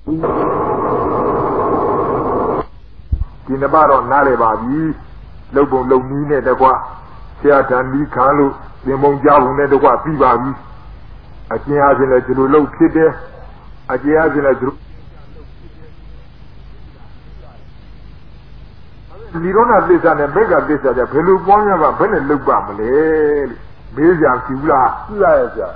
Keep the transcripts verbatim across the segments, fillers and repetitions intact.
ဒီနှစ်ပါးတော့နားလည်ပါပြီလုံပုံလုံနည်းနဲ့တကွဆရာတန်ဒီခံလို့သင်္ဘုံကြောက်ုံနဲ့တကွပြီးပါပြီအကျဉ်းအားဖြင့်လည်းဒီလိုလုံဖြစ်တယ်အကျဉ်းအားဖြင့်လည်းဒီလီရောနာသစ္စာနဲ့မေဃသစ္စာကြဘယ်လိုပွားများပါဘယ်နဲ့လုတ်ပါမလဲလို့မေးကြပြီလားသိရရဲ့ကြာ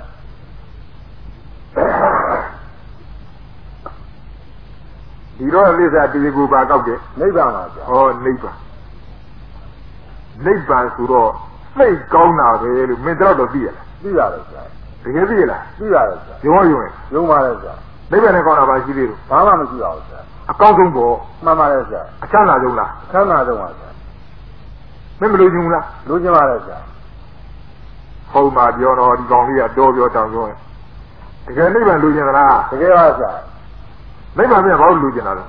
ဒီတော့သစ္စာတရားကိုပါကောက်တယ်နိဗ္ဗာန်ပါကြာဟောနိဗ္ဗာန်နိဗ္ဗာန်ဆိုတော့စိတ်ကောင်းတာပဲလို့မင်းတော့တော့သိရလားသိရတယ်ကြာတကယ်သိရလားသိရတယ်ကြာရုံရုံရုံပါလေကြာနိဗ္ဗာန်နဲ့ကောင်းတာပါရှိသေးလို့ဘာမှမရှိပါဘူးကြာအကောင်းဆုံးပေါ့မှန်ပါလေကြာအချမ်းသာဆုံးလားအချမ်းသာဆုံးပါကြာမင်းမလို့ချင်ဘူးလားလို့ချင်ပါလေကြာဟုတ်ပါပြောတော့ဒီကောင်လေးကတော့ပြောတောင်ပြောတကယ်နိဗ္ဗာန်လို့ချင်သလားတကယ်ပါကြာနိဗ္ဗာန်ပြန်ဘာလို့လို့ချင်တာလဲ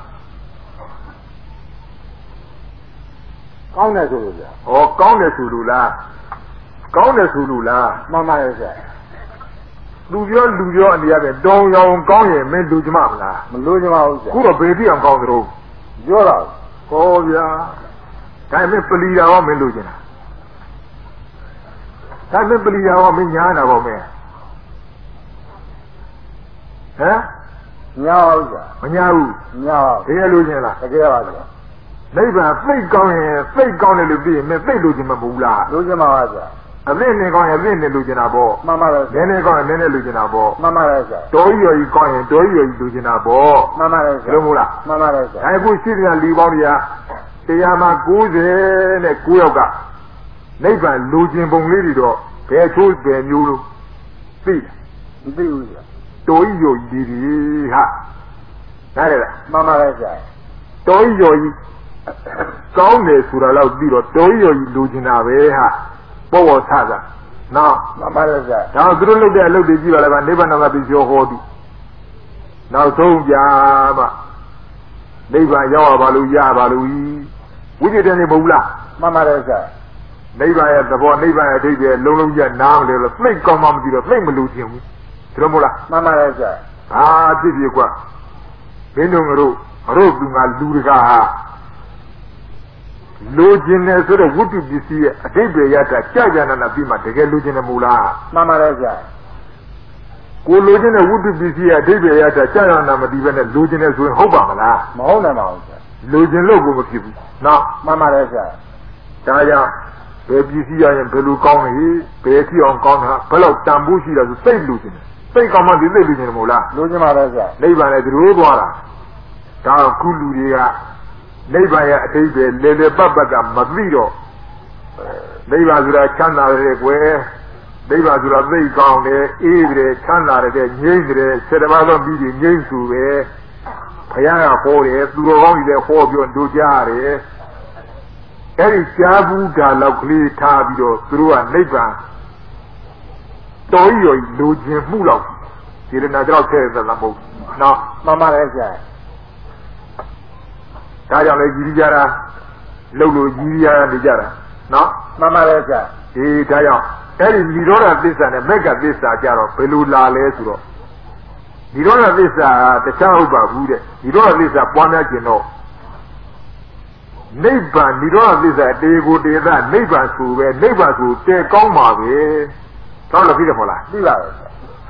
ကောင်းတယ်ဆိုလို့ကြာဩကောင်းတယ်ဆိုလို့လားကောင်းတယ်ဆိုလို့လားမှန်ပါရဲ့ကြာလူပြောလူပြောအနေနဲ့တောင်းရောင်ကောင်းရင်မင်းလူချင်မလားမလူချင်ပါဘူးကြာခုတော့ဘယ်ပြအောင်ကောင်းသလဲပြောတာဟောဗျာဒါမင်းပလီတာရောမင်းလူချင်တာဒါမင်းပလီတာရောမင်းညားတာပေါ့မင်းဟမ်ညားအောင်ကြာမညားဘူးညားတကယ်လူချင်လားတကယ်ပါကြာနိဗ္ဗာန်သိကောင်းရင်သိကောင်းတယ်လို့ပြီးရင်မင်းသိလူချင်မှာမဟုတ်လားလူချင်ပါပါကြာအသိနဲ့ကောင်းရင်အသိနဲ့လူချင်တာပေါ့မှန်ပါလားနည်းနည်းကောင်းရင်နည်းနည်းလူချင်တာပေါ့မှန်ပါလားကြာတော်ကြီးရော်ကြီးကောင်းရင်တော်ကြီးရော်ကြီးလူချင်တာပေါ့မှန်ပါလားကြာလို့မဟုတ်လားမှန်ပါလားကြာအခုရှိတဲ့လူပေါင်းတွေကတရားမှာကိုးဆယ်နဲ့ကိုးယောက်ကနိဗ္ဗာန်လူချင်ပုံလေးတွေတော့ဘယ်ချိုးဘယ်မျိုးလို့သိမသိဘူးကြာတော်ကြီးရော်ကြီးတွေဟာနားရလားမှန်ပါလားကြာတော်ကြီးရော်ကြီးကောင်းတယ်ဆိုတာတော့ပြီးတော့တော်ကြီးရော်ကြီးလူချင်တာပဲဟာပေါ်ပေါ်ဆဆနော်မှန်ပါလားကြာဒါသူတို့လုပ်တဲ့အလုပ်တွေကြည့်ပါလားဗျနိဗ္ဗာန်မှာပြီးပြောဟောသည်နောက်ဆုံးပြမှနိဗ္ဗာန်ရောက်ရပါလို့ရပါလို့ဝိจิตတယ်နေမဟုတ်လားမှန်ပါလားကြာနိဗ္ဗာန်ရဲ့သဘောနိဗ္ဗာန်ရဲ့အဓိပ္ပာယ်လုံးလုံးကြီးနားမလဲလို့သိကောင်းမှမသိတော့သိမလို့ခြင်းဘူးဒါလို့မဟုတ်လားမှန်ပါလားကြာဟာဖြစ်ဖြစ်ကွာဘင်းတို့ငါတို့ငါတို့သူငါလူတကာဟာလူချင်းနဲ့ဆိုတော့ဝတ္ထုပစ္စည်းရဲ့အဓိပ္ပာယ်ရတာကြာကြာနာနာပြီးမှတကယ်လူချင်းတယ်မဟုတ်လားမှန်ပါလားကြာကိုလူချင်းတဲ့ဝတ္ထုပစ္စည်းရဲ့အဓိပ္ပာယ်ရတာကြာကြာနာမတည်ပဲနဲ့လူချင်းတယ်ဆိုရင်ဟုတ်ပါမလားမဟုတ်နိုင်ပါဘူးကြာလူချင်းလို့ကိုမဖြစ်ဘူးနော်မှန်ပါလားကြာဒါကြောင့်ဘယ်ပစ္စည်းရရင်ဘယ်လိုကောင်းလဲဘယ်ကြည့်အောင်ကောင်းတာဘယ်လောက်တန်ဖိုးရှိတာဆိုစိတ်လူချင်းတယ်စိတ်ကောင်းမှဒီစိတ်လူချင်းတယ်မဟုတ်လားလူချင်းပါလားကြာနိဗ္ဗာန်နဲ့သူတို့သွားတာဒါခုလူတွေကနိဗ္ဗာန်ရဲ့အတိတ်ပဲလေလေပတ်ပတ်ကမသိတော့နိဗ္ဗာန်ဆိုတာချမ်းသာတယ်ကွယ်နိဗ္ဗာန်ဆိုတာသိကောင်းတယ်အေးတယ်ချမ်းသာတယ်ငြိမ့်တယ်စေတပါးသောပြီးပြီးငြိမ့်စုပဲဘုရားကဟောတယ်သူတော်ကောင်းကြီးလည်းဟောပြောတို့ကြားရတယ်အဲ့ဒီကြားဘူးတာလောက်ကလေးထားပြီးတော့သူတို့ကနိဗ္ဗာန်တော်ကြီးရောလူချင်းမှုလောက်ဒီလိုနာကြောက်ခဲ့သလားမဟုတ်နော်မှန်ပါလေဆရာဒါကြောင့်လေကြီးကြတာလှုပ်လို့ကြီးရနေကြတာနော်မှန်ပါလေဆရာဒီဒါကြောင့်အဲ့ဒီនិရောဓသစ္စာနဲ့မက္ကသစ္စာကြတော့ဘယ်လိုလာလဲဆိုတော့និရောဓသစ္စာတခြားဟုတ်ပါဘူးတဲ့និရောဓသစ္စာပွားများခြင်းတော့နိဗ္ဗာန်និရောဓသစ္စာတေကိုတေသနိဗ္ဗာန်ဆိုပဲနိဗ္ဗာန်ဆိုတဲကောင်းပါပဲတော့လည်းပြီးတယ်မဟုတ်လားပြီးပါပဲ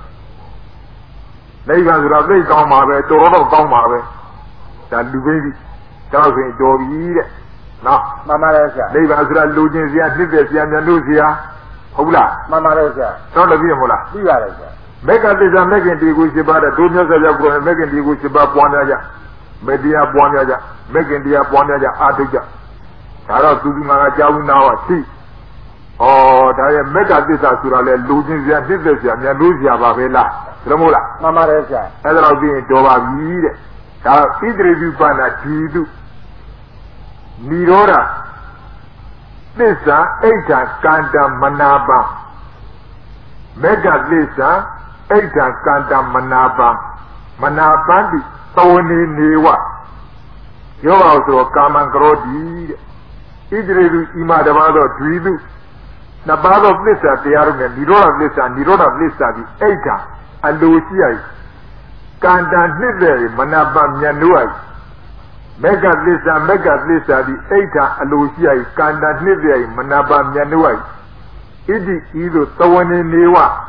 နိဗ္ဗာန်ဆိုတော့သိကောင်းပါပဲတော်တော့ကောင်းပါပဲဒါလူပဲကြီးတောက်ရင်တော်ပြီတဲ့နော်မှန်ပါလေဆရာနိဗ္ဗာန်ဆိုတာလူချင်းစရာနှစ်သက်စရာမြန်လို့စရာဟုတ်လားမှန်ပါလေဆရာတော့လည်းပြီးရမလားပြီးပါတယ်ဆရာမက္ကသစ္စာမက္ကင်ဒီကိုရှိပါတဲ့ဒုမျက်ဆက်ရောက်ကိုမက္ကင်ဒီကိုရှိပါပွားများကြမေတ္တာပွားများကြမက္ကင်တရားပွားများကြအာထုကြဒါတော့သူသူငါကကြောင်းနာဝရှိဩဒါရဲ့မက္ကသစ္စာဆိုတာလေလူချင်းစရာနှစ်သက်စရာမြန်လို့စရာပါပဲလားဒါမဟုတ်လားမှန်ပါတယ်ဆရာအဲ့ဒါတော့ပြီးရင်တော်ပါပြီတဲ့ဒါဣတိရိပဏဒီတုនិရောဓသစ္စာအိဋ္ဌာကန္တမနာပမေဃသစ္စာအိဋ္ဌာကန္တမနာပမနာပန္တိသဝနေနေဝယောဂဆိုကာမံကရောတိတဲ့ဣတိရိဣမတပါသောဒွိတုနှစ်ပါးသောသစ္စာတရားတို့နဲ့និရောဓသစ္စာនិရောဓသစ္စာဒီအိဋ္ဌာအလိုရှိရ Kanda nidde manaba myanuai. Mega lisa mega lisa di eita alusiai kanda nidde manaba myanuai. Idi ido tawani newa.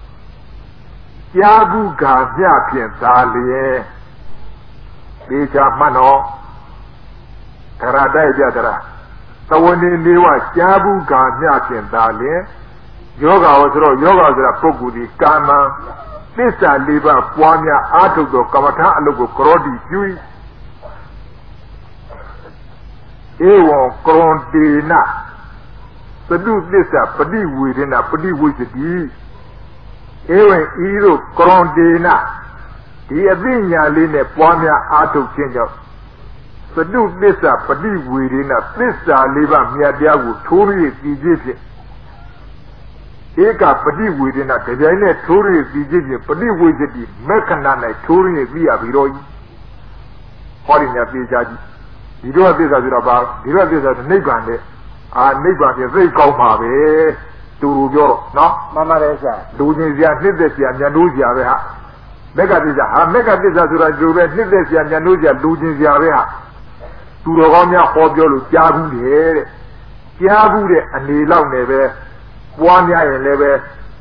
Yabu ga yapin taliye. Bija mano. Taradai jadara. Tawani newa yabu ga yapin taliye. Yoga wasro yoga wasra pogudi kama. Lisa liba puanya atugo kamata alugo krodi yui. Ewo krondina. Sadu lisa padi wirina padi wisidi. Ewen iro krondina. Di abinya line puanya atu chenjo. Sadu lisa padi wirina lisa liba miadiagu turi tijipi. Eka padi wirina tejaine turi tijipi padi wisidi mekanana turi via viroi. Hori nya pijaji. Didoa pisa suraba, didoa pisa nibande. Ah nibande very kaumabe. Turu joro, no? Mama resa. Dujinsia nidesia nyanusia beha. Mega pisa ha mega pisa surajube nidesia nyanusia dujinsia beha. Turu gomya hobiolu jagu de. Jagu de anilau nebe. Puanya lebe.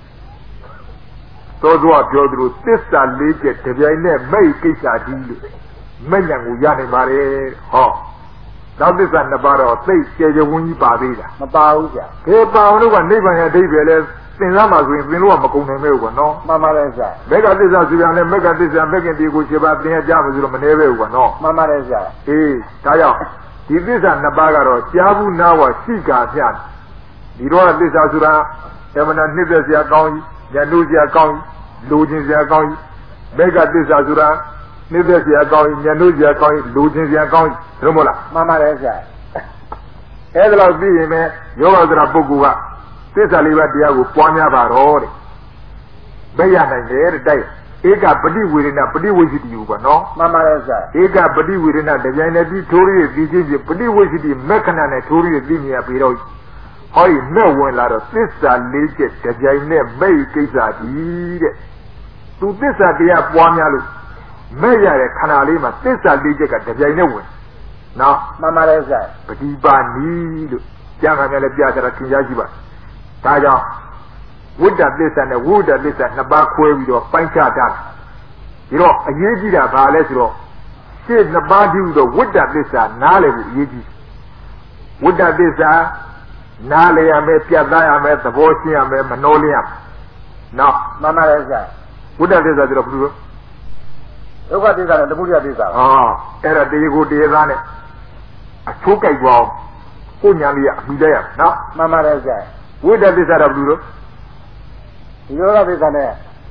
Todo abiodru tessa leke tebiaine mei kisa dile. Menyangu yani mare ho.နောက်သစ္စာနှစ်ပါးတော့သိကျေကျေဝန်းကြီးပါသေးတာမပါဘူးကြာခေပါအောင်လို့ကနိဗ္ဗာန်ရဲ့အဓိပ္ပာယ်လဲသင်သားမှာဆိုရင်သင်လို့ကမကုန်နိုင်မဲ့ဘူးကွာနော်မှန်ပါတယ်ဆရာမေဃသစ္စာဆိုပြန်လဲမေဃသစ္စာမေခင်ဒီကိုခြေပါသင်ရကြမှာဆိုတော့မနေပဲဘူးကွာနော်မှန်ပါတယ်ဆရာအေးဒါကြောင့်ဒီသစ္စာနှစ်ပါးကတော့ကြားဘူးနာဝရှိကာမျှဒီတော့သစ္စာဆိုတာအမှန်နဲ့နှစ်သက်စရာကောင်းကြီးညှို့စရာကောင်းကြီးလိုချင်စရာကောင်းကြီးမေဃသစ္စာဆိုတာနိစ္စစရာကောင်းညှို့စရာကောင်းလူချင်းစရာကောင်းတို့မဟုတ်လားမှန်ပါတယ်ဆရာအဲ့ဒါလို့ပြီးရင်ပဲယောဂသရပုဂ္ဂိုလ်ကသစ္စာလေးပါးတရားကိုပွားများပါတော့တဲ့ဘယ်ရနိုင်လဲတဲ့တိုက်ဧကပฏิဝေဒနာပฏิဝိသိတိကိုပေါ့နော်မှန်ပါတယ်ဆရာဧကပฏิဝေဒနာတကြိုင်နဲ့ပြီးထိုးရည်ပြီးချင်းချင်းပฏิဝိသိတိမက္ခဏနဲ့ထိုးရည်ပြီးမြင်ရပြီးတော့ဟောဒီမဲ့ဝင်လာတော့သစ္စာလေးချက်တကြိုင်နဲ့မိတ်ကိစ္စကြီးတဲ့သူသစ္စာတရားပွားများလို့မဲ့ရတဲ့ခန္ဓာလေးမှာသစ္စာလေးချက်ကတပြိုင်နဲ့ဝင်နော်မှန်ပါတယ်ဆရာပฏิပါဏီလို့ကျမ်းဂန်နဲ့လည်းပြကြတာသင်ကြားကြည့်ပါဒါကြောင့်ဝိတ္တသစ္စာနဲ့ဝိတ္တသစ္စာနှစ်ပါးခွဲပြီးတော့ပိုင်းခြားတာဒီတော့အရေးကြီးတာဘာလဲဆိုတော့ရှင်းနှစ်ပါးကြည့်တော့ဝိတ္တသစ္စာနားလည်ဖို့အရေးကြီးဝိတ္တသစ္စာနားလည်ရမယ်ပြတ်သားရမယ်သဘောရှင်းရမယ်မနှောလင်းရမယ်နော်မှန်ပါတယ်ဆရာဝိတ္တသစ္စာဆိုတော့ဘယ်လိုဒုက္ခသစ္စာနဲ့သမုဒယသစ္စာဟောအဲ့ဒါတရားကိုတရားသားနဲ့အချိုးကြိုက်ပေါင်းကိုညာလေးကအမိလိုက်ရနော်မှန်ပါတယ်ဆရာဝိတ္တသစ္စာတော့ဘယ်လိုဒီရောဂသစ္စာနဲ့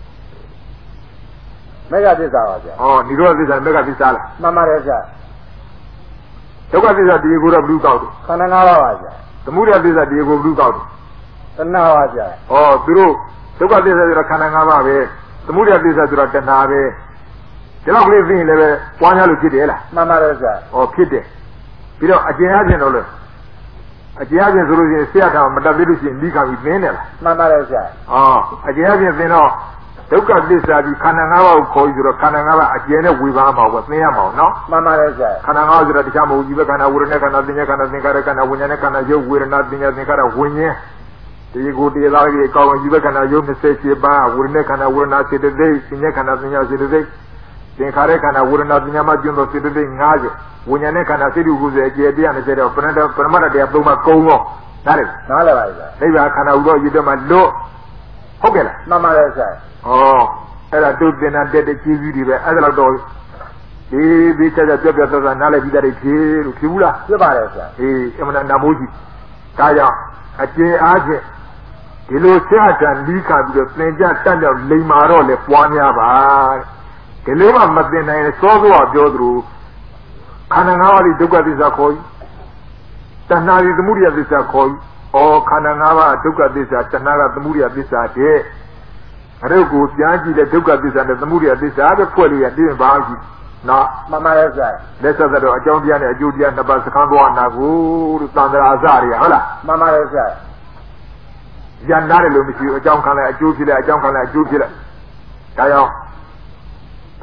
မေဃသစ္စာပါဗျာဟောဒီရောဂသစ္စာမေဃသစ္စာလားမှန်ပါတယ်ဆရာဒုက္ခသစ္စာတရားကိုတော့ဘယ်လိုကောက်တယ်ခန္ဓာ၅ပါးပါဗျာသမုဒယသစ္စာတရားကိုဘယ်လိုကောက်တယ်တဏှာပါဗျာဟောသူတို့ဒုက္ခသစ္စာဆိုတော့ခန္ဓာ၅ပါးပဲသမုဒယသစ္စာဆိုတော့တဏှာပဲဒီလောက်ကလေးသိရင်လည်းပဲပွားများလို့ဖြစ်တယ်လားမှန်ပါတယ်ဆရာဟောဖြစ်တယ်ပြီးတော့အကျဉ်းအချင်းတော့လေအကျဉ်းအချင်းဆိုလို့ရှိရင်ဆရာတော်မတတ်သေးလို့ရှိရင်ဒီကံပြီးသင်တယ်လားမှန်ပါတယ်ဆရာဟောအကျဉ်းအချင်းသင်တော့ဒုက္ခသစ္စာပြီးခန္ဓာ၅ပါးကိုခေါ်ပြီးဆိုတော့ခန္ဓာ၅ပါးအကျဉ်းနဲ့ဝေဘာမှာပေါ့သင်ရမှာနော်မှန်ပါတယ်ဆရာခန္ဓာ၅ပါးဆိုတော့တရားမဟုတ်ကြီးပဲခန္ဓာဝေဒနာခန္ဓာသင်္ညာခန္ဓာသင်္ခါရခန္ဓာဝိညာဉ်နဲ့ခန္ဓာရုပ်ဝေဒနာသင်္ညာသင်္ခါရဝိညာဉ်ဒီကိုတရားသားကြီးအကောင်ကြီးပဲခန္ဓာရုပ်၂၈ပါးဝေဒနာခန္ဓာဝေဒနာစေတသိက်သင်္ညာခန္ဓာသင်္ညာစေတသိက်သင်္ခါရခန္ဓာဝေဒနာပညာမှာကျွန်းသောစေတသိက်၅၀ဝိညာဉ်နဲ့ခန္ဓာစိတ်ဓုကုစေအကျေတရား၂၀တော့ပရဏပရမတ္တတရားသုံးပါးကုံရောနားလေနားလေပါဗျာနိဗ္ဗာန်ခန္ဓာဥတော့ရည်တော့မှလို့ဟုတ်ကဲ့လားမှန်ပါတယ်ဆရာဩအဲ့ဒါတုတ်တင်တာတက်တဲ့ကျေးဇူးတွေပဲအဲ့ဒါတော့ဒီဒီချက်ချက်ပြပြသွားတာနားလေပြီးတာတွေဖြေလို့ဖြေဘူးလားပြပါတယ်ဆရာအေးအမှန်တန်မိုးကြီးဒါကြောင့်အကျေအားဖြင့်ဒီလိုဆရာတန်လီးခါပြီးတော့သင်ကြတတ်တော့လိမ္မာတော့လေပွားများပါဒီလိုမှမသိနိုင်စောစောပြောသလိုခန္ဓာ၅ပါးဒီဒုက္ခသစ္စာခေါ်ကြီးတဏှာဒီသမုဒယသစ္စာခေါ်ကြီးဩခန္ဓာ၅ပါးဒုက္ခသစ္စာတဏှာကသမုဒယသစ္စာတဲ့အဲ့ဒါကိုပြန်ကြည့်တဲ့ဒုက္ခသစ္စာနဲ့သမုဒယသစ္စာပဲဖွဲ့လို့ရပြင်ပါကြီးနော်မှန်ပါရဲ့ဆရာလက်ဆက်တော့အကြောင်းတရားနဲ့အကျိုးတရားနှစ်ပါးစခန်းသွားနာကိုလို့သံဃာအစတွေဟုတ်လားမှန်ပါရဲ့ဆရာရန်နာတယ်လို့မရှိဘူးအကြောင်းခံလိုက်အကျိုးဖြစ်လိုက်အကြောင်းခံလိုက်အကျိုးဖြစ်လိုက်ဒါကြောင့်ဒ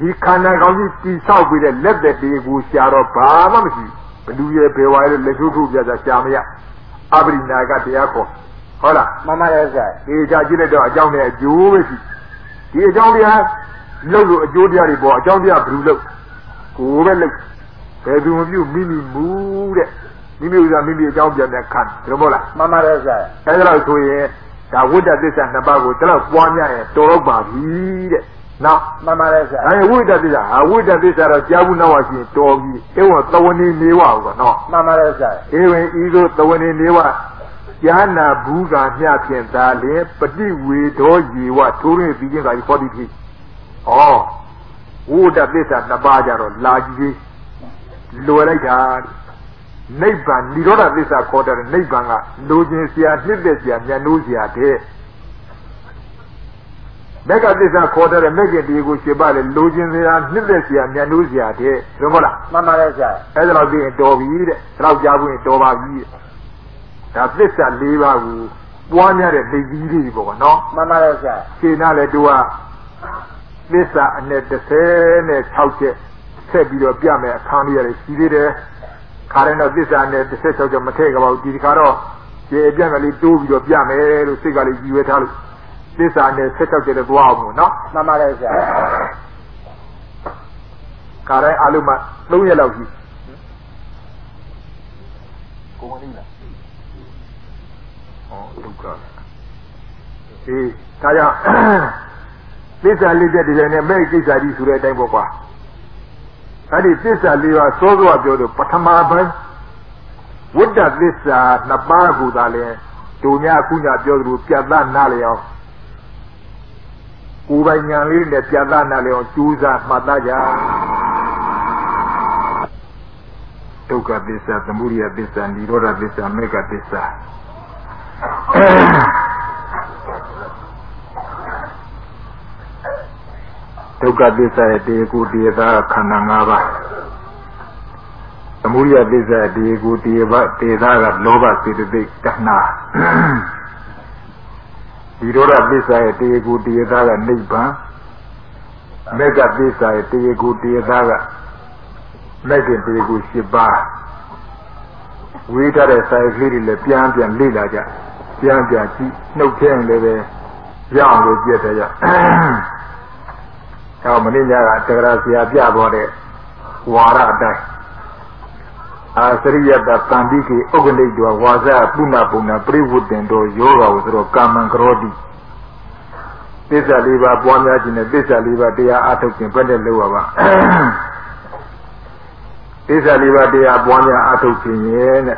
ဒီခန္ဓာကောင်းကြီးတိဆောက်ပြီးတဲ့လက်သက်တွေကိုရှာတော့ဘာမှမရှိဘလူရဲ့ဘယ်ဝါရဲ့လက်ထုထုပြတာရှာမရအပရိနာကတရားခေါ်ဟုတ်လားမှန်ပါရဲ့ဆရာဒီကြကြည့်လိုက်တော့အကြောင်းနဲ့အကျိုးပဲရှိဒီအကြောင်းတရားလို့လို့အကျိုးတရားတွေပေါ်အကြောင်းတရားဘလူလို့ကိုယ်ပဲလို့ဘယ်သူမပြုမိမိမူတဲ့မိမိဥစ္စာမိမိအကြောင်းပြန်ပြန်ခံတယ်ဟုတ်လားမှန်ပါရဲ့ဆရာအဲဒါလို့ဆိုရင်ဒါဝိတ္တသစ္စာနှစ်ပါးကိုတလောက်ပွားများရင်တော်တော့ပါပြီတဲ့နော်မှန်ပါရဲ့ဆရာအဲဝိတ္တသစ္စာဟာဝိတ္တသစ္စာတော့ကြားဘူးနောက်ရှိရင်တော်ပြီအဲဝသဝနေနေဝဟုတ်ကနော်မှန်ပါရဲ့ဆရာအေဝင်ဤသို့သဝနေနေဝညာနာဘူးကမျှဖြင့်သာလင်ပฏิဝေဒောယေဝထိုးရင်းပြီးခြင်းကကြီးဟောတိဖြစ်ဩဝိတ္တသစ္စာနှစ်ပါးကြတော့လာကြည့်လွယ်လိုက်တာနိဗ္ဗာန်និရောဓသစ္စာခေါ်တဲ့နိဗ္ဗာန်ကလိုချင်စရာနှစ်သက်စရာဉာဏ်နိုးစရာတဲ့မေဃသစ္စာခေါ်တဲ့မေဃတီကိုရှင်းပါလေလိုချင်စရာနှစ်သက်စရာဉာဏ်နိုးစရာတဲ့ဟုတ်မလားမှန်ပါတယ်ဆရာအဲ့ဒါတော့ပြီးရင်တော်ပြီတဲ့တော့ကြားဖို့ရင်တော်ပါပြီဒါသစ္စာ၄ပါးကိုပွားများတဲ့ဒိဋ္ဌိတွေပေါ့နော်မှန်ပါတယ်ဆရာရှင်းနာလေတို့ကသစ္စာအနဲ့တစ်ဆယ်နဲ့၆ချက်ဆက်ပြီးတော့ပြမယ်အခန်းလေးရတယ်ရှိသေးတယ်ခါရင်တော့သစ္စာနဲ့တစ်ဆက်၆ချက်မထည့်ကြပါဘူးဒီခါတော့ကျေပြန့်ကလေးတိုးပြီးတော့ပြမယ်လို့စိတ်ကလေးကြီးဝဲထားလို့သစ္စာနဲ့ဆက်၆ချက်လည်းသွားအောင်မို့နော်မှန်ပါတယ်ဆရာခါရင်အလုံးမှ၃ရက်လောက်ရှိကိုမလေးလားဟောဒုက္ခအေးဒါကြောင့်သစ္စာလေးချက်ဒီလည်းနဲ့မဲ့ကိစ္စကြီးဆိုတဲ့အတိုင်းပေါ့ကွာအဲ့ဒီသစ္စာလေးပါစောစောပြောလို့ပထမပိုင်းဝိတ္တသစ္စာနှစ်ပါးကိုသာလဲဒုညကုညပြောသလိုပြတ်သားနားလျောင်းကိုယ်ပိုင်ဉာဏ်လေးနဲ့ပြတ်သားနားလျောင်းကြိုးစားမှတ်သားကြဒုက္ခသစ္စာသမုဒယသစ္စာនិရောဓသစ္စာမေဃသစ္စာဒုက္ခသစ္စာရဲ့တေကိုတေသာခန္ဓာ၅ပါးသမုဒယသစ္စာတေကိုတေဘတေသာကလောဘစေတသိက်တဏှာនិရောဓသစ္စာရဲ့တေကိုတေသာကနိဗ္ဗာန်မေဃသစ္စာရဲ့တေကိုတေသာကမေဃတေကို၈ပါးဝေးထားတဲ့ဆိုင်ကလေးတွေလည်းပြန်ပြန်လေ့လာကြပြန်ပြန်ကြည့်နှုတ်ထဲလည်းပဲရအောင်လို့ပြည့်တယ်ကြဟောမင်းညာကတဂရဆရာပြပေါ်တဲ့ဝါရအတိုင်းအာစရိယတတန်တိကေဥက္ကဋိတောဝါဇပုဏ္ဏပုဏ္ဏပရိဝုတ္တင်တို့ယောဂဝဆိုတော့ကာမံကရောတိသစ္စာလေးပါးပွားများခြင်းနဲ့သစ္စာလေးပါးတရားအထုတ်ခြင်းဘယ်နဲ့လုပ်ရပါသစ္စာလေးပါးတရားပွားများအထုတ်ခြင်းရဲ့နဲ့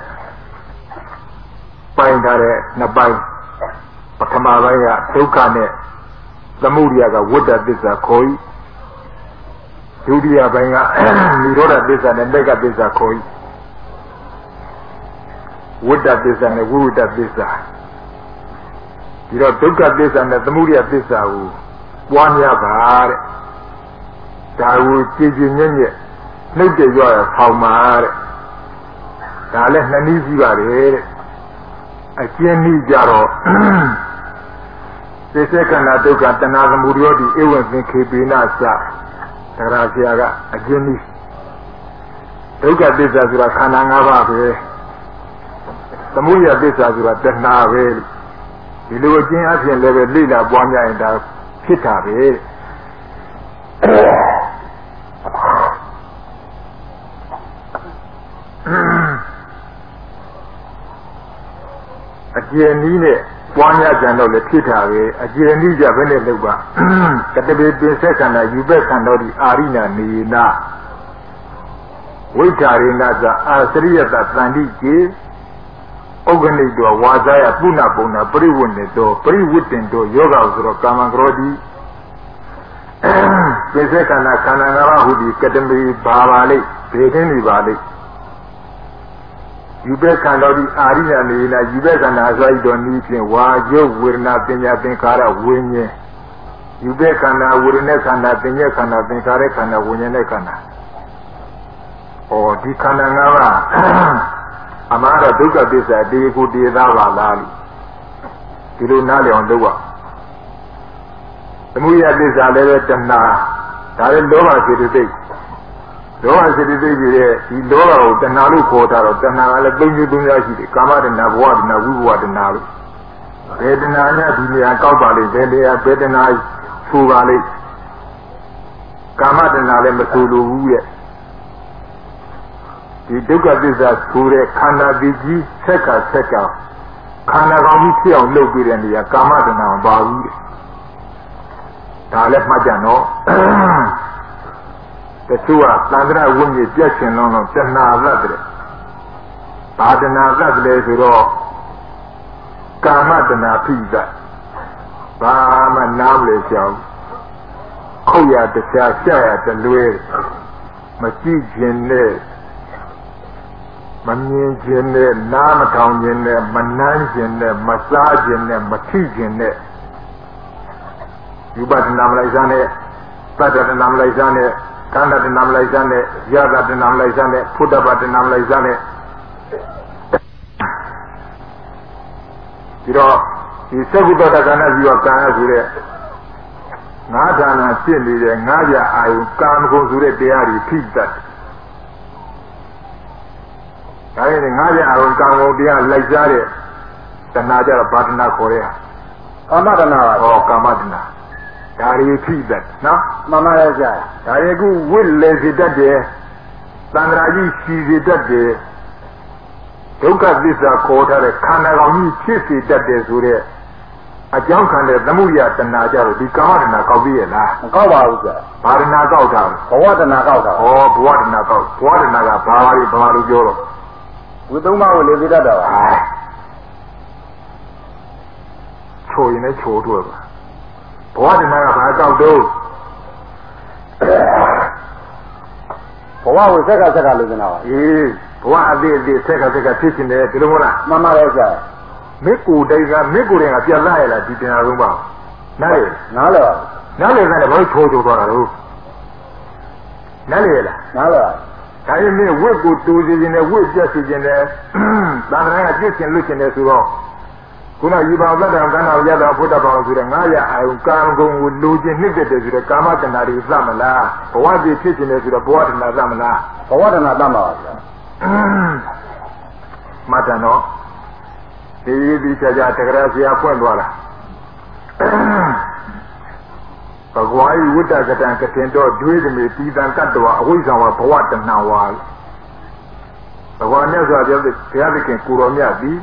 ပိုင်းထားတဲ့နှစ်ပိုင်းပထမပိုင်းကဒုက္ခနဲ့သမုဒယကဝိတ္တသစ္စာခေါ်၏ဒုတိယပိုင်းကនិရောဓသစ္စာနဲ့မေဃသစ္စာခေါ်၏ဝိတ္တသစ္စာနဲ့ဝိဝိတ္တသစ္စာဒီတော့ဒုက္ခသစ္စာနဲ့သမုဒယသစ္စာကိုပွားများပါတဲ့ဒါကိုကြည်ကြည်ညက်ညက်နှုတ်ကြရရဖောင်ပါတဲ့ဒါလည်းနှစ်နည်းရှိပါတယ်တဲ့အကျဉ်းနည်းကြတော့သစ္စေခန္ဓာဒုက္ခတဏှာသမုဒယောတိဧဝံသင်္ခေပိနသတဂရဆရာကအကျဉ်းနည်းဒုက္ခသစ္စာဆိုတာခန္ဓာ၅ပါးပဲသမုဒယသစ္စာဆိုတာတဏှာပဲဒီလိုအကျဉ်းအဖြစ်လည်းပဲလိလာပွားများရင်ဒါဖြစ်တာပဲအကျဉ်းနည်းနဲ့ပွားများကြံတော့လည်းဖြစ်တာပဲအကျဉ်းနည်းကြဘယ်နဲ့လုပ်ပါကတပေပင်ဆက်ခန္ဓာယူဘက်ခန္ဓာဒီအာရိနာနေနာဝိထာရိနာသအာစရိယတသန္တိကေဥက္ကဋိတောဝါဇာယပုဏ္ဏပုဏ္ဏပရိဝုဏ္ဏတောပရိဝုတ္တင်တောယောဂဆိုတော့ကာမံကရောတိပင်ဆက်ခန္ဓာခန္ဓာငါးပါးဟူသည်ကတမေဘာပါလိဘေခင်းနေပါလိယူဘက်ခန္ဓာဒီအာရိယနေနာယူဘက်ခန္ဓာအစွာဤတော်နည်းဖြင့်ဝါယုဝေဒနာပညာသင်္ခါရဝိညာဉ်ယူဘက်ခန္ဓာဝေဒနာခန္ဓာပညာခန္ဓာသင်္ခါရခန္ဓာဝိညာဉ်နဲ့ခန္ဓာဩဒီခန္ဓာငါးပါးအမှားတော့ဒုက္ခသစ္စာတေကိုတေသားပါလားလို့ဒီလိုနားလည်အောင်လုပ်ရသမုဒယသစ္စာလည်းပဲတဏှာဒါလည်းလောဘစေတသိက်လောဘစေတသိက်ကြီးတဲ့ဒီလောဘကိုတဏှာလို့ခေါ်တာတော့တဏှာကလည်းသုံးမျိုးသုံးမျိုးရှိတယ်ကာမတဏှာဘဝတဏှာဝိဘဝတဏှာလို့ဘယ်တဏှာနဲ့ဒီနေရာကောက်ပါလိမ့်ဘယ်နေရာဘယ်တဏှာဆူပါလိမ့်ကာမတဏှာလည်းမဆူလို့ဘူးရဲ့ဒီဒုက္ခသစ္စာဆိုတဲ့ခန္ဓာတည်ကြီးဆက်ကဆက်ကခန္ဓာကောင်းကြီးဖြစ်အောင်လုပ်ပြီးတဲ့နေရာကာမတဏှာမပါဘူးတဲ့ဒါလည်းမှတ်ကြနော်တချို့ကသံဃာဝိညာဉ်ပြည့်ရှင်လုံးလုံးတဏှာသတ်တယ်ဘာတဏှာသတ်တယ်ဆိုတော့ကာမတဏှာဖိသတ်ဘာမှနားမလဲကြောင်းခုတ်ရတရားရှာရတလွဲမကြည့်ခြင်းနဲ့မမြင်ခြင်းနဲ့နားမထောင်ခြင်းနဲ့မနှမ်းခြင်းနဲ့မစားခြင်းနဲ့မထိခြင်းနဲ့ယူပဒနာမလိုက်စားနဲ့ပတ္တဒနာမလိုက်စားနဲ့ကန္တဒနာမလိုက်စားနဲ့ယသဒနာမလိုက်စားနဲ့ဖုဒ္ဓပဒနာမလိုက်စားနဲ့ဒီတော့ဒီသက္ကုတ္တကဏ္ဍဇီဝကံရဆိုတဲ့ငါးဌာနဖြစ်နေတဲ့ငါးပြအာယုကာမဂုဏ်ဆိုတဲ့တရားတွေဖိတတ်ဒါရင်ငါးပြအာယုကာမဂုဏ်တရားလိုက်စားတဲ့တဏှာကြတော့ဘာတဏှာခေါ်တဲ့ကာမတဏှာပါဟောကာမတဏှာဒါရီဖိတတ်နော်မှန်ပါရဲ့ကြာဒါရီခုဝိလေစေတတ်တယ်သံဃာကြီးရှိစေတတ်တယ်ဒုက္ခသစ္စာခေါ်ထားတဲ့ခန္ဓာကောင်ကြီးဖြစ်စေတတ်တယ်ဆိုတဲ့အကြောင်းခံတဲ့သမှုရတဏှာကြတော့ဒီကာမတဏှာကောက်ပြီးရဲ့လားမကောက်ပါဘူးကြာဘာတဏှာကောက်တာဘဝတဏှာကောက်တာဩဘဝတဏှာကောက်ဘဝတဏှာကဘာပါလိဘာလို့ပြောတော့ဝိသုံးပါးကိုလေစေတတ်တာပါချိုရင်လည်းချိုတော့ပါဘဝတဏှာကဘာကောက်တော့ဘဝကိုဆက်ကဆက်ကလို့ကျင်တာပါအေးဘဝအသေးအသေးဆက်ကဆက်ကဖြစ်နေတယ်ဒီလိုမဟုတ်လားမှန်ပါရဲ့ဆရာမေကူတိုင်ကမေကူတိုင်ကပြတ်လာရလားဒီတင်အားလုံးပါနားလေနားလေနားလေကလည်းဘာလို့ထိုးထိုးသွားတာလို့နားလေလားနားလေဒါရင်မင်းဝိကူတူစီခြင်းနဲ့ဝိပြတ်စီခြင်းနဲ့သံဃာကပြည့်စင်လွတ်ခြင်းနဲ့ဆိုတော့ခုနယူပါဗတ္တံကံတော်ရတာဘုဒ္ဓဘာသာဆိုတဲ့ငါးရအာယုကာမဂုဏ်ကိုလူချင်းနှိမ့်တဲ့ဆိုတဲ့ကာမတဏှာတွေသတ်မလားဘဝပြည့်ဖြစ်ခြင်းနဲ့ဆိုတော့ဘဝတဏှာသတ်မလားဘဝတဏှာသတ်မှာပါဗျာမှတ်တယ်နော်ဒီဒီချာချာတက္ကရာဆရာဖွင့်သွားတာဘဂဝါယဝိတ္တကတံကထင်တော့ဒွေသမေတိတံကတ္တဝအဝိဇ္ဇာဝဘဝတဏှာဝါဘဂဝါမြတ်စွာဘုရားဘုရားသခင်ကိုရောမြတ်သည်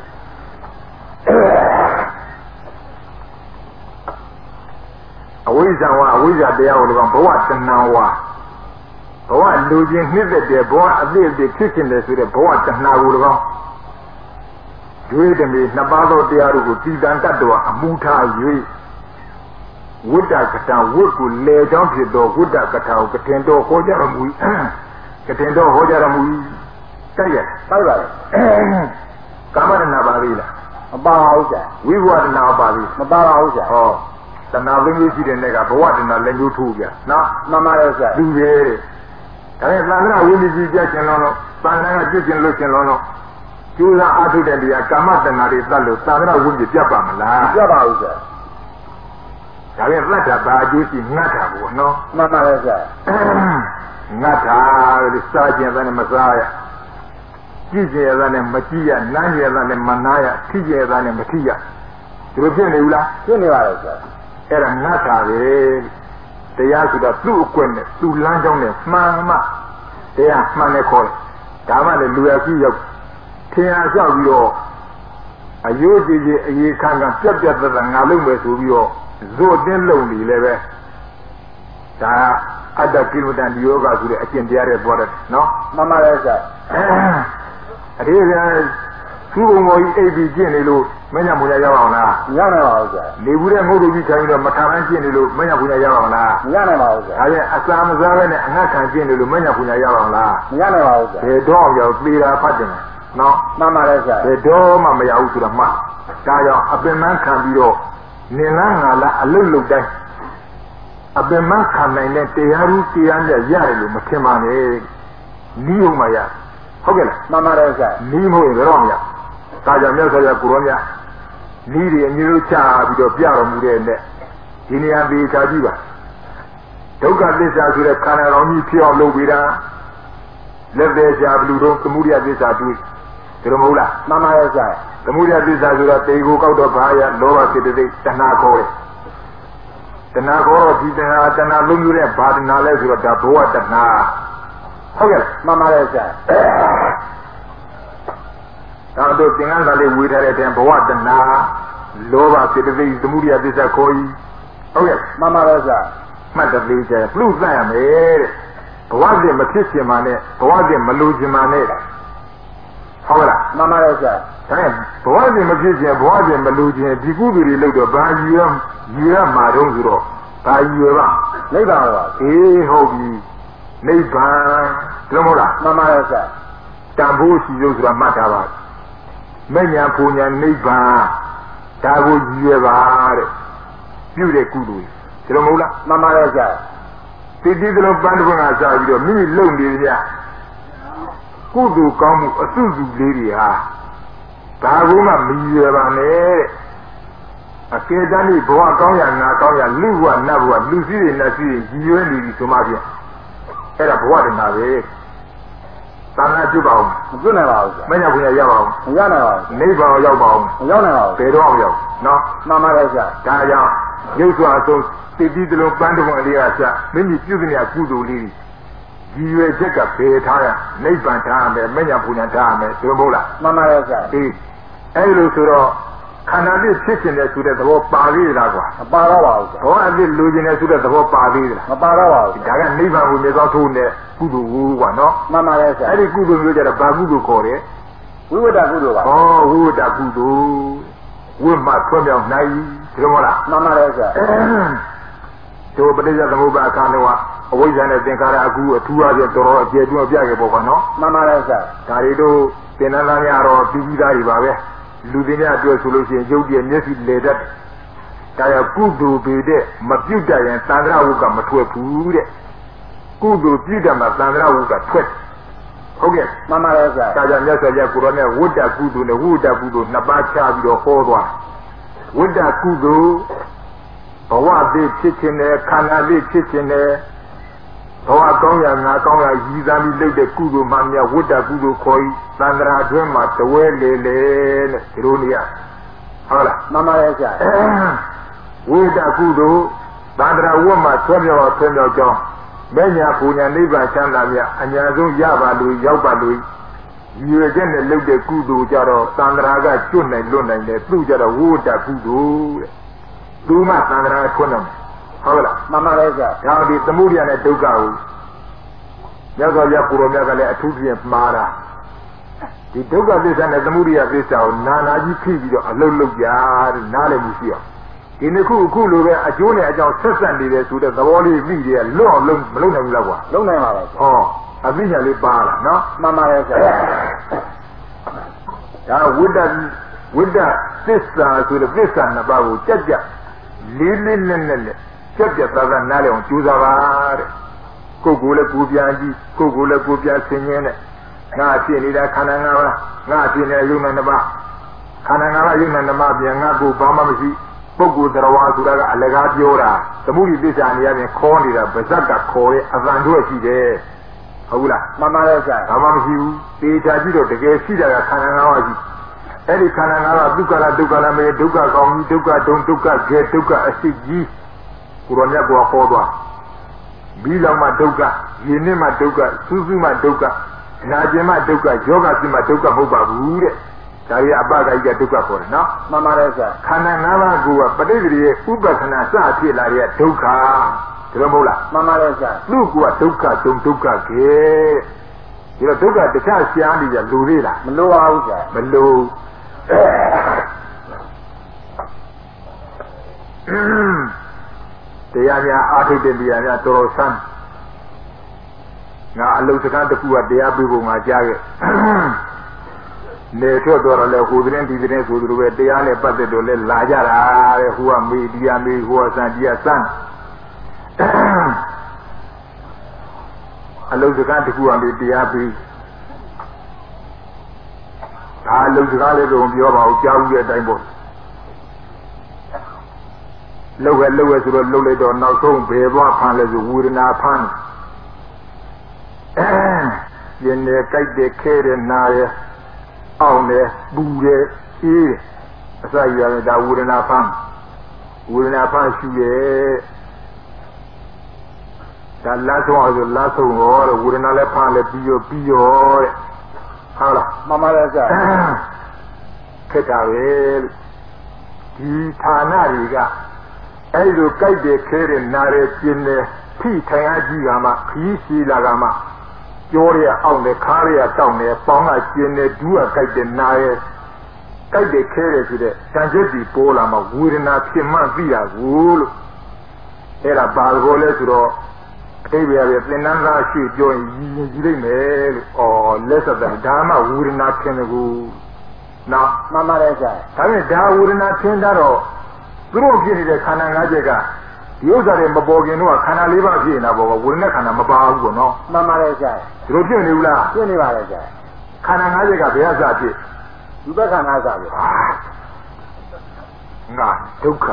အဝိဇ္ဇာဝအဝိဇ္ဇာတရားကိုလည်းဘဝတဏှာဝါဘဝလူချင်းနှိမ့်တဲ့ဘဝအသေးအသေးဖြစ်ခြင်းလေဆိုတဲ့ဘဝတဏှာကိုလည်းဒွေသမေနှစ်ပါးသောတရားတို့ကိုတိတံတတ္တဝအမှုထား၍ဝိတ္တကထဝိကိုလေကြောင်းဖြစ်သောဝိတ္တကထကိုကထင်တော်ဟောကြတော်မူ၏ကထင်တော်ဟောကြတော်မူ၏တိုက်ရတိုက်ပါလေကာမတဏှာပါသေးလားမပါဘူးကြာဝိဘဝတဏှာပါသေးမပါပါဘူးကြာဟောတဏှာသိမျိုးရှိတဲ့နေ့ကဘဝတဏှာလည်းညှိုးထိုးပြနော်မှန်ပါရဲ့ကြာသူပဲဒါနဲ့သံဃာဝိနည်းကြီးကြခြင်းလုံးတော့သံဃာကပြည့်ခြင်းလို့ခြင်းလုံးတော့ကျိုးစားအားထုတ်တဲ့တရားကာမတဏှာတွေသတ်လို့သံဃာဝိနည်းပြတ်ပါမလားပြတ်ပါဘူးကြာဒါပြန်သတ်တာဘာအကျိုးရှိငတ်တာပေါ့နော်မှန်ပါရဲ့ကြာငတ်တာလို့စားခြင်းလည်းမစားရကြည့်ကြရတာနဲ့မကြည့်ရနားရတာနဲ့မနာရထိကြရတာနဲ့မထိရဒီလိုဖြစ်နေဘူးလားဖြစ်နေပါရဲ့ကြာအဲ့ဒါငတ်တာပဲတရားဆိုတာသူ့အကွက်နဲ့သူ့လမ်းကြောင်းနဲ့မှန်မှတရားမှန်နဲ့ခေါ်တယ်ဒါမှလည်းလူရကြီးရောက်ထင်အားလျှောက်ပြီးတော့အယိုးကြည်ကြည်အေးခမ်းခမ်းပြက်ပြက်သက်သက်ငါလုပ်မယ်ဆိုပြီးတော့ဇို့တင်းလုံနေလည်းပဲဒါအတ္တကိလမတန်ဒီယောဂဆိုတဲ့အကျင့်တရားတွေပေါ်တယ်နော်မှန်ပါရဲ့ဆရာအဒီကသူ့ဘုံပေါ်ကြီးအိပ်ပြီးကျင့်နေလို့မညမူရရအောင်လားမရနိုင်ပါဘူးဆရာနေဘူးတဲ့ငုတ်တို့ကြီးထိုင်ပြီးတော့မထာမ်းကျင့်နေလို့မညမူရရအောင်လားမရနိုင်ပါဘူးဆရာဒါပြန်အစာမစားပဲနဲ့အငတ်ခံကျင့်နေလို့မညမူရရအောင်လားမရနိုင်ပါဘူးဆရာဘယ်တော့ရောက်သေးတာဖတ်တယ်နော်မှန်ပါတယ်ဆရာဘယ်တော့မှမရဘူးဆိုတော့မှဒါကြောင့်အပင်မခံပြီးတော့နေလားငါလားအလုတ်လုတ်တိုင်းအပင်မခံနိုင်တဲ့တရားရူးတရားနဲ့ရတယ်လို့မထင်ပါနဲ့နီးအောင်မရဟုတ်ကဲ့လားမှန်ပါတယ်ဆရာနီးမဟုတ်ရင်ဘယ်တော့မရဒါကြောင့်မြတ်စွာဘုရားကိုရောမြတ်နီးတွေအမျိုးချပြီးတော့ပြတော်မူတဲ့နဲ့ဒီနေရာသေးချာကြည့်ပါဒုက္ခသစ္စာဆိုတဲ့ခန္ဓာတော်ကြီးဖြစ်အောင်လုပ်ပြီးတာလက်သေးချာဘလူတော့သမုဒိယသစ္စာတွေ့ဒီလိုမဟုတ်လားမှန်ပါရဲ့ဆရာသမုဒိယသစ္စာဆိုတာတေကိုကောက်တော့ဘာရလောဘစေတသိက်တဏှာခေါ်တယ်တဏှာခေါ်တော့ဒီတဏှာတဏှာလုံးမျိုးတဲ့ဘာတဏှာလဲဆိုတော့ဒါဘဝတဏှာဟုတ်ကဲ့မှန်ပါရဲ့ဆရာဒါတော့သင်္ကန်းသာလေးဝေထားတဲ့တည်းဘဝတဏှာလောဘစေတသိက်သမုဒိယသစ္စာခေါ်ကြီးဟုတ်ကဲ့မှန်ပါရဲ့ဆရာမှတ်တသေးချာပြုတ်ဆိုင်ရမယ်တဲ့ဘဝစဉ်မဖြစ်ခြင်းမှနဲ့ဘဝစဉ်မလိုခြင်းမှနဲ့ဟုတ်လားမှန်ပါရဲ့ဆရာဒါနဲ့ဘဝစဉ်မဖြစ်ခြင်းဘဝစဉ်မလိုခြင်းဒီကုသိုလ်တွေလုပ်တော့ဘာယူရယူရမှာတော့ဆိုတော့ဘာယူရပါနိဗ္ဗာန်ပါအေးဟုတ်ပြီနိဗ္ဗာန်ဒီလိုမဟုတ်လားမှန်ပါရဲ့ဆရာတန်ဖိုးရှိလို့ဆိုတာမှတ်ထားပါမဉ္ဇဉ်ပူညာနိဗ္ဗာန်ဒါကိုယူရပါတဲ့ပြုတဲ့ကုသိုလ်ဒီလိုမဟုတ်လားမှန်ပါရဲ့ဆရာတိတိကလုံးပန်းတစ်ပွင့်ကစားပြီးတော့မိမိလုံနေကြကုသိုလ်ကောင်းမှုအစုစုလေးတွေဟာဒါကမှမရပါနဲ့အကယ်တမ်းဒီဘဝကောင်းရငါကောင်းရလူဘဝနတ်ဘဝလူစည်းတွေနတ်စည်းတွေရည်ရွယ်နေပြီဆိုမှဖြင့်အဲ့ဒါဘဝတဏှာပဲသာနာပြုပါအောင်မပြုနိုင်ပါဘူးဆရာမညာဘုရားရောက်ပါအောင်မရနိုင်ပါဘူးနိဗ္ဗာန်ရောက်ပါအောင်မရောက်နိုင်ပါဘူးဘယ်တော့မှရောက်နော်မှန်ပါတယ်ဆရာဒါကြောင့်ရုပ်စွာအဆုံးတိတိတလုံးပန်းတော်လေးကဆရာမိမိပြုတဲ့ကုသိုလ်လေးကြီးရွယ်ချက်ကဘယ်ထားရနိဗ္ဗာန်ထားရမယ်မညာဘုရားထားရမယ်ဒီလိုမဟုတ်လားမှန်ပါတယ်ဆရာအေးအဲ့လိုဆိုတော့ခန္ဓာလေးဖြစ်ခြင်းနဲ့ဆိုတဲ့သဘောပါသေးလားကွာမပါတော့ပါဘူးဘောအဖြစ်လိုချင်တဲ့ဆိုတဲ့သဘောပါသေးလားမပါတော့ပါဘူးဒါကနိဗ္ဗာန်ကိုမြေသောထိုးနဲ့ကုသိုလ်ကိုကွာနော်မှန်ပါတယ်ဆရာအဲ့ဒီကုသိုလ်မျိုးကြတော့ဘာကုသိုလ်ခေါ်တယ်ဝိဝတ္တကုသိုလ်ပါဩဝိဝတ္တကုသိုလ်ဝိမှထွံ့မြောက်နိုင်ဒီလိုမဟုတ်လားမှန်ပါတယ်ဆရာတို့ပဋိစ္စသမုပ္ပါအခါတော့အဝိဇ္ဇာနဲ့သင်္ခါရအကူအထူးအပြည့်တော်တော်အကျယ်တွန်းပြခဲ့ပေါ့ကွာနော်မှန်ပါတယ်ဆရာဒါတွေတို့သင်္นานသားများတော့ပြီးပြီးသားတွေပါပဲလူတွေများပြောဆိုလို့ရှိရင်ရုပ်တည်းမျက်စိလေတတ်ဒါရကုသိုလ်ပေတဲ့မပြုတ်တတ်ရင်သံဃာဝုကမထွက်ဘူးတဲ့ကုသိုလ်ပြုတ်တယ်မှာသံဃာဝုကထွက်ဟုတ်ကဲ့မှန်ပါတယ်ဆရာဒါကြောင့်မြတ်စွာဘုရားကိုရောနဲ့ဝိတ္တကုသိုလ်နဲ့ဝိဝတ္တကုသိုလ်နှစ်ပါးခြားပြီးတော့ဟောသွားဝိတ္တကုသိုလ်ဘဝသေးဖြစ်ခြင်းနဲ့ခန္ဓာလေးဖြစ်ခြင်းနဲ့ဘဝကောင်းရာငါကောင်းရာရည်သားပြီးလုပ်တဲ့ကုသိုလ်မှမြတ်ဝိတ္တကုသိုလ်ခေါ်ပြီးသံဃာအတွင်းမှာတဝဲလေလေနဲ့ဒီလိုနေရဟုတ်လားမှန်ပါရဲ့ဆရာဝိတ္တကုသိုလ်သံဃာဝတ်မှာဆွဲမြောက်ဆွဲမြောက်ကြောင်းမညာပူညာနိဗ္ဗာန်ချမ်းသာမြတ်အညာဆုံးရပါလို့ရောက်ပါလို့ရည်ရွယ်ချက်နဲ့လုပ်တဲ့ကုသိုလ်ကြတော့သံဃာကကျွတ်နိုင်လွတ်နိုင်တယ်သူကြတော့ဝိတ္တကုသိုလ်တဲ့သူမှသံဃာထွန်းတယ်ဟုတ်လားမှန်ပါလေဆရာဒါဒီသမုဒိယနဲ့ဒုက္ခကိုမြတ်စွာဘုရားကိုရောမြတ်ကလည်းအထူးဖြင့်မှားတာဒီဒုက္ခသစ္စာနဲ့သမုဒိယသစ္စာကိုနာနာကြီးဖိပြီးတော့အလုံးလုံးကြတဲ့နားလည်မှုရှိအောင်ဒီနှစ်ခုအခုလိုပဲအကျိုးနဲ့အကြောင်းဆက်ဆက်နေတယ်ဆိုတဲ့သဘောလေးသိတယ်လွတ်အောင်လုံးမလုံးနိုင်ဘူးလားကွာလုံးနိုင်ပါပါဟောအသိဉာဏ်လေးပါလားနော်မှန်ပါလေဆရာဒါဝိတ္တဝိတ္တသစ္စာဆိုတဲ့သစ္စာနှစ်ပါးကိုကြက်ကြက်လေးလေးနဲ့နဲ့နဲ့ကြက်ကြက်သားသားနားလည်အောင်ကြိုးစားပါတဲ့ကိုယ်ကိုယ်လည်းကိုယ်ပြန်ကြည့်ကိုယ်ကိုယ်လည်းကိုယ်ပြန်ဆင်ញင်းနဲ့ငါဖြစ်နေတာခန္ဓာငါးပါးငါဖြစ်နေတဲ့ယုံနာနှစ်ပါးခန္ဓာငါးပါးယုံနာနှစ်ပါးပြန်ငါကိုယ်ဘာမှမရှိပုဂ္ဂိုလ်တရားဝါဆိုတာကအလကားပြောတာသမုဒိသစ္စာနေရာပြင်ခေါ်နေတာဗဇက်ကခေါ်ရဲ့အတန်တို့ရှိတယ်ဟုတ်လားမှန်ပါရဲ့ဆရာဘာမှမရှိဘူးတေချာကြည့်တော့တကယ်ရှိတာကခန္ဓာငါးပါးရှိအဲ့ဒီခန္ဓာငါးပါးဒုက္ခရဒုက္ခရမေဒုက္ခကောင်းကြီးဒုက္ခဒုံဒုက္ခကျေဒုက္ခအရှိကြီးကိုရောမြတ်ကဟောသွားပြီးတော့မှဒုက္ခယင်းနဲ့မှဒုက္ခစူးစူးမှဒုက္ခနာကျင်မှဒုက္ခယောဂစိမှဒုက္ခမဟုတ်ပါဘူးတဲ့ဒါရီအပ္ပဂိကဒုက္ခခေါ်တယ်နော်မှန်ပါတယ်ဆရာခန္ဓာငါးပါးကိုပဋိသေရဲ့ဥပက္ခဏစဖြစ်လာတဲ့ဒုက္ခဒါမဟုတ်လားမှန်ပါတယ်ဆရာသူ့ကဒုက္ခဒုံဒုက္ခကေဒီတော့ဒုက္ခတခြားရှားနေကြလူသေးလားမလိုပါဘူးဆရာမလိုတရားများအာထုတဲ့တရားများတော်တော်ဆန်းငါအလုစကားတစ်ခုကတရားပြဖို့ငါကြားခဲ့နေထွက်တော်လည်းဟိုသတင်းဒီသတင်းဆိုသူတို့ပဲတရားနဲ့ပတ်သက်တော့လဲလာကြတာတဲ့ဟိုကမေးဒီကမေးဟိုကစံဒီကစံအလုစကားတစ်ခုကမေးတရားပြီးဒါအလုစကားလေးတော့ပြောပါဦးကြားဦးတဲ့အတိုင်းပေါ့လောက်ပဲလောက်ပဲဆိုတော့လောက်လိုက်တော့နောက်ဆုံးဘယ်သွားဖမ်းလဲဆိုဝေဒနာဖမ်းပြင်းနေကြိုက်တယ်ခဲတယ်နားရအောင်တယ်ပူတယ်အေးအစရရတာဝေဒနာဖမ်းဝေဒနာဖမ်းရှိရဲ့ဒါလားဆုံးအောင်ဆိုလားဆုံးရောဝေဒနာလည်းဖမ်းလည်းပြီးရောပြီးရောတဲ့ဟုတ်လားမှန်ပါလားကြာခက်တာပဲဒီဌာနတွေကအဲ့လိုကြိုက်တယ်ခဲတယ်နားတယ်ပြင်းတယ်ဖိထိုင်အားကြီးကမှခီးရှိလာကမှကြောရအောင်တယ်ခါရတောင်းတယ်ပေါင်းကကျင်းတယ်ဒူးကကြိုက်တယ်နားရဲ့ကြိုက်တယ်ခဲတယ်ဆိုတဲ့တန်ချက်ဒီပေါ်လာမှဝေဒနာဖြစ်မှသိရဘူးလို့အဲ့ဒါဘာလို့လဲဆိုတော့အတိတ်ပဲသင်္นานသားရှိပြောရင်ရည်ရင်ကြည့်လိုက်မယ်လို့ဩလက်ဆက်တဲ့ဒါမှဝေဒနာထင်တယ်ကူနော်မှန်ပါတယ်ဆရာဒါပေမဲ့ဒါဝေဒနာထင်တော့သူတို့ဖြစ်နေတဲ့ခန္ဓာ၅ချက်ကဒီဥစ္စာတွေမပေါ်ခင်တော့ခန္ဓာ၄ပါးဖြစ်နေတာပေါ့ဝေဒနာခန္ဓာမပါဘူးပေါ့နော်မှန်ပါတယ်ဆရာဒီလိုဖြစ်နေဘူးလားဖြစ်နေပါတယ်ဆရာခန္ဓာ၅ချက်ကဘယ်အစဖြစ်ဒီဘက်ခန္ဓာအစဖြစ်ငါဒုက္ခ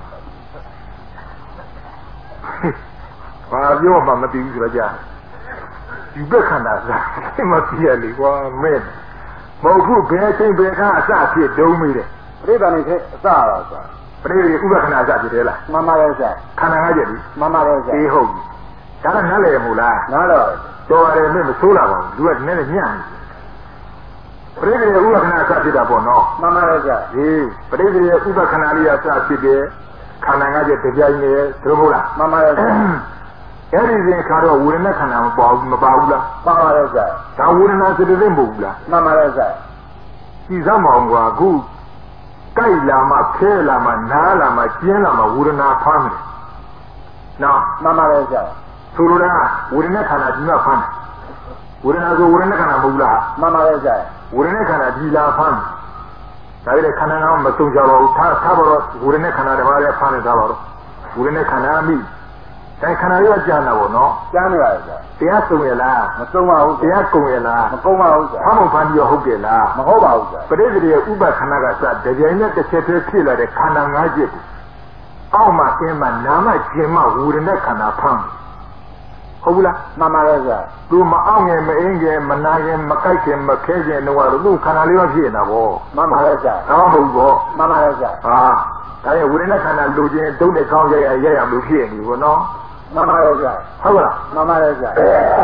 ဘာပြောမှမသိဘူးဆိုတော့ကြာဒီဘက်ခန္ဓာအစမသိရလေကွာမဲမဟုတ်ဘူးဘယ်ချိန်ဘယ်ခါအစဖြစ်တုံးမိတယ်ပြိတ္တနေခေအစတော့ဆိုပရိသေဥပခဏအစဖြစ်တယ်လားမှန်ပါတယ်ဆရာခန္ဓာ၅ချက်ပြီမှန်ပါတယ်ဆရာအေးဟုတ်ပြီဒါကနားလည်မို့လားနားတော့တော်ရတယ်မင်းမဆိုးလာပါဘူးလူကနည်းနည်းညံ့နေပရိသေဥပခဏအစဖြစ်တာပေါ့နော်မှန်ပါတယ်ဆရာဟေးပရိသေဥပခဏလေးအစဖြစ်တယ်ခန္ဓာ၅ချက်တပြိုင်တည်းသို့မဟုတ်လားမှန်ပါတယ်ဆရာအဲ့ဒီစဉ်ခါတော့ဝေဒနာခန္ဓာမပေါ်ဘူးမပါဘူးလားပါပါတယ်ဆရာဒါဝေဒနာစိတ္တိမဟုတ်ဘူးလားမှန်ပါတယ်ဆရာကြည်စမ်းမအောင်ကွာအခုကြိုက်လာမှခဲလာမှနားလာမှကျင်းလာမှဝေဒနာဖမ်းတယ်နော်မှန်ပါတယ်ဆရာဆိုလိုတာဝေဒနာခန္ဓာကြီးမှဖမ်းတယ်ဝေဒနာဆိုဝေဒနာခန္ဓာမဟုတ်လားမှန်ပါတယ်ဆရာဝေဒနာခန္ဓာကြီးလာဖမ်းဒါကြတဲ့ခန္ဓာကမစုံကြပါဘူးထားထားပါတော့ဝေဒနာခန္ဓာတပါးလည်းဖမ်းနေသားပါတော့ဝေဒနာခန္ဓာမိဒါခန္ဓာရောကြားနာပေါ့နော်ကြားနေပါရဲ့တရားစုံရလားမစုံပါဘူးတရားကုံရလားမကုံပါဘူးဆရာဖမ်းဖမ်းပြီးဟုတ်တယ်လားမဟုတ်ပါဘူးဆရာပရိသေရဲ့ဥပခန္ဓာကစတကြိမ်နဲ့တစ်ချက်တည်းဖြစ်လာတဲ့ခန္ဓာ၅ချက်ကိုအောက်မှာအင်းမှာနာမကျင်မဝေဒနာခန္ဓာဖမ်းဟုတ်ဘူးလားမှန်ပါရဲ့ဆရာသူမအောင်ငယ်မအင်းငယ်မနာငယ်မကြိုက်ခင်မခဲခင်တော့သူခန္ဓာလေးပါဖြစ်နေတာပေါ့မှန်ပါရဲ့ဆရာတော့မဟုတ်ဘူးမှန်ပါရဲ့ဆရာဟာဒါရဲ့ဝေဒနာခန္ဓာလိုချင်ဒုတ်တဲ့ကောင်းရရရရလို့ဖြစ်နေဘူးနော်မှန်ပါရဲ့ဆရာဟုတ်လားမှန်ပါရဲ့ဆရာ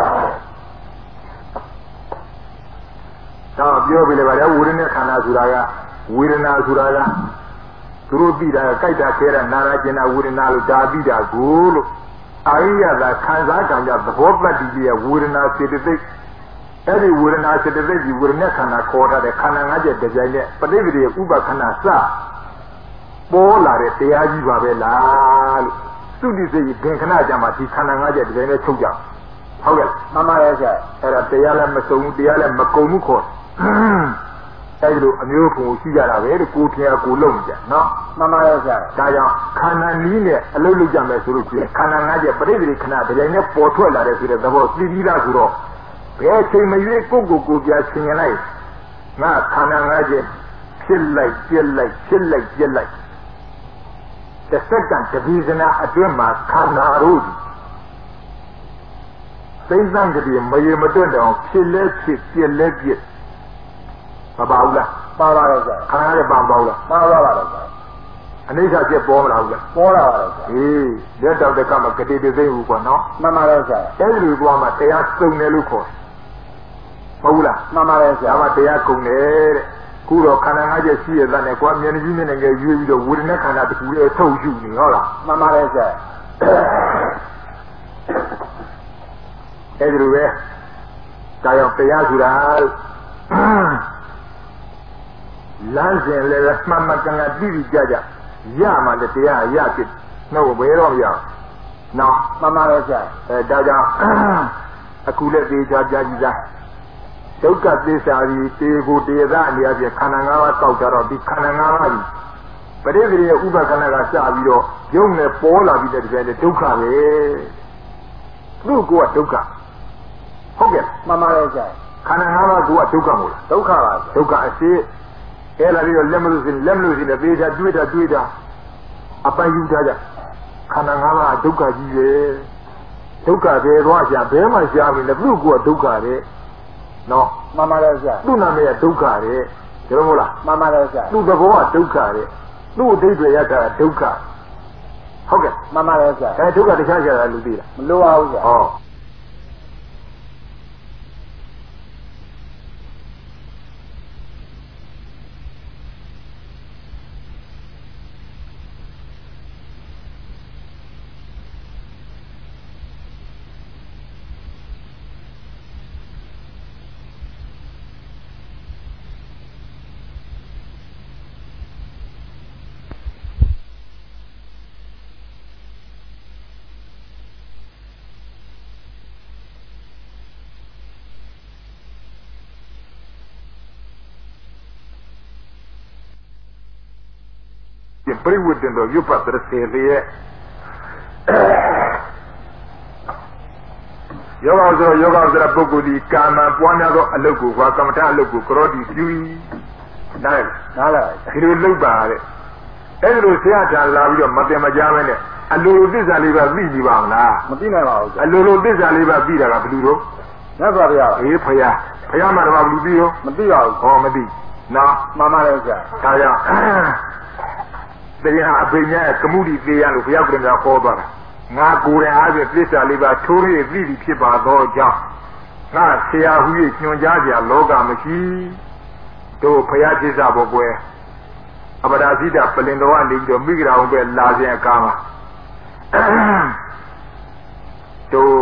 တော့ပြောပြလေပါလေဝေဒနာခန္ဓာဆိုတာကဝေဒနာဆိုတာကသူတို့သိတာကြိုက်တာခဲတာနာရာကျင်တာဝေဒနာလို့ဒါသိတာကိုလို့အာရိယသာခံစားကြံကြသဘောတတ္တိရဲ့ဝေဒနာစေတသိက်အဲ့ဒီဝေဒနာစေတသိက်ကြီးဝေဒနာခန္ဓာခေါ်ထားတဲ့ခန္ဓာ၅ချက်တစ်ကြိမ်နဲ့ပဋိပဒိဥပခန္ဓာစပေါ်လာတဲ့တရားကြီးပါပဲလားလို့သုတိစိတ်ဘင်ခဏကြမှာဒီခန္ဓာ၅ချက်တစ်ကြိမ်နဲ့ချုပ်ကြဟုတ်ကဲ့မှန်ပါရဲ့ဆရာအဲ့ဒါတရားလည်းမစုံဘူးတရားလည်းမကုံဘူးခေါ်အဲ့ဒီလိုအမျိုးပုံရှိကြတာပဲလို့ကိုထင်ရကိုလုံးကြနော်မှန်ပါရဲ့ဆရာဒါကြောင့်ခန္ဓာနည်းနဲ့အလုပ်လုပ်ကြမယ်ဆိုလို့ရှိရင်ခန္ဓာ၅ချက်ပရိသေခဏတစ်ကြိမ်နဲ့ပေါ်ထွက်လာတဲ့ဆိုတဲ့သဘောသိပြီးသားဆိုတော့ဘယ်ချိန်မရွေးကိုကိုကိုပြဆင်ရင်လိုက်ငါခန္ဓာ၅ချက်ဖြစ်လိုက်ပြက်လိုက်ဖြစ်လိုက်ပြက်လိုက်တစ်စက္ကန့်တပိစနာအတွင်းမှာခန္ဓာတို့သိစံကြည့်မရေမတွတ်တော့ဖြစ်လဲဖြစ်ပြက်လဲပြက်မပါဘူးလားပါပါတော့ဆရာခန္ဓာရဲ့ပါပါဘူးလားပါပါပါတော့ဆရာအနိစ္စဖြစ်ပေါ်မလားဘူးလားပေါ်လာပါတော့ဆရာဟေးလက်တော့တကမှကတိတသိဘူးကွာနော်မှန်ပါတယ်ဆရာအဲ့ဒီလိုကွာမှတရားစုံတယ်လို့ခေါ်ဟုတ်ဘူးလားမှန်ပါတယ်ဆရာဒါမှတရားကုန်တယ်တဲ့ခုတော့ခန္ဓာ၅ချက်ရှိရတဲ့နဲ့ကွာမျက်နှာကြီးမျက်နှာငယ်ရွေးပြီးတော့ဝေဒနာခန္ဓာတစ်ခုလေးထုတ်ယူနေဟုတ်လားမှန်ပါတယ်ဆရာအဲ့ဒီလိုပဲဒါကြောင့်တရားဆိုတာလမ်းစဉ်လည်းမှန်မှန်ကန်ကန်သိသိကြကြရမှလည်းတရားရဖြစ်နှုတ်ဘယ်တော့မရနော်မှန်ပါတယ်ဆရာအဲဒါကြောင့်အခုလည်းသေချာပြကြည့်သားဒုက္ခသစ္စာကြီးတေကိုတေသအနေအချင်းခန္ဓာ၅ပါးတောက်ကြတော့ဒီခန္ဓာ၅ပါးကြီးပရိသေရဲ့ဥပခန္ဓာကစပြီးတော့ယုံနဲ့ပေါ်လာပြီးတဲ့တကယ်ဒုက္ခပဲသူ့ကိုကဒုက္ခဟုတ်ကဲ့မှန်ပါတယ်ဆရာခန္ဓာ၅ပါးကိုကဒုက္ခမို့လားဒုက္ခပါဒုက္ခအရှိအဲ့လာပြီးတော့လက်မလို့စင်လက်မလို့စင်လည်းသေချာတွေးတာတွေးတာအပိုင်ယူထားကြခန္ဓာငါးပါးဒုက္ခကြီးပဲဒုက္ခပဲသွားရှာဘဲမှရှာပြီလေသူ့ကိုယ်ကဒုက္ခတဲ့နော်မှန်ပါတယ်ဆရာသူ့နာမည်ကဒုက္ခတဲ့ဒါမဟုတ်လားမှန်ပါတယ်ဆရာသူ့သဘောကဒုက္ခတဲ့သူ့အဓိပ္ပာယ်ရတာဒုက္ခဟုတ်ကဲ့မှန်ပါတယ်ဆရာအဲဒုက္ခတခြားရှာတာလူသိလားမလိုပါဘူးဆရာဟောပရိဝတ္တန်တော်ရွတ်ပတ်တဲ့စေလျက်ယောဂဆိုယောဂဆိုတဲ့ပုဂ္ဂိုလ်ဒီကာမပွားများသောအလုပ်ကိုကွာကမ္မထအလုပ်ကိုကရောတိပြု၏နားနားလားဒီလိုလုပ်ပါတဲ့အဲ့ဒီလိုဆရာထာလာပြီးတော့မတင်မကြားမဲနဲ့အလိုလိုသစ္စာလေးပါသိကြပါမလားမသိနိုင်ပါဘူးအလိုလိုသစ္စာလေးပါသိတာကဘယ်လိုတော့မြတ်စွာဘုရားအေးဖရာဖရာမှာတော့ဘယ်လိုသိရောမသိပါဘူးဟောမသိနော်မှန်ပါတယ်ဆရာဒါကြောင့်တရားအပင်ရဲ့ကမှုဒီတရားလို့ဘုရားကလည်းခေါ်သွားတာငါကိုယ်တိုင်အားဖြင့်သစ္စာလေးပါထိုးရည်သိပြီးဖြစ်ပါသောကြောင့်ငါဆရာဟူ၍ညွှန်ကြားကြလောကမရှိတို့ဘုရားသစ္စာဘောကွယ်အပဒါစိတပလင်တော်ကနေပြီးတော့မိဂရာအောင်ပဲလာခြင်းအကားမှာတို့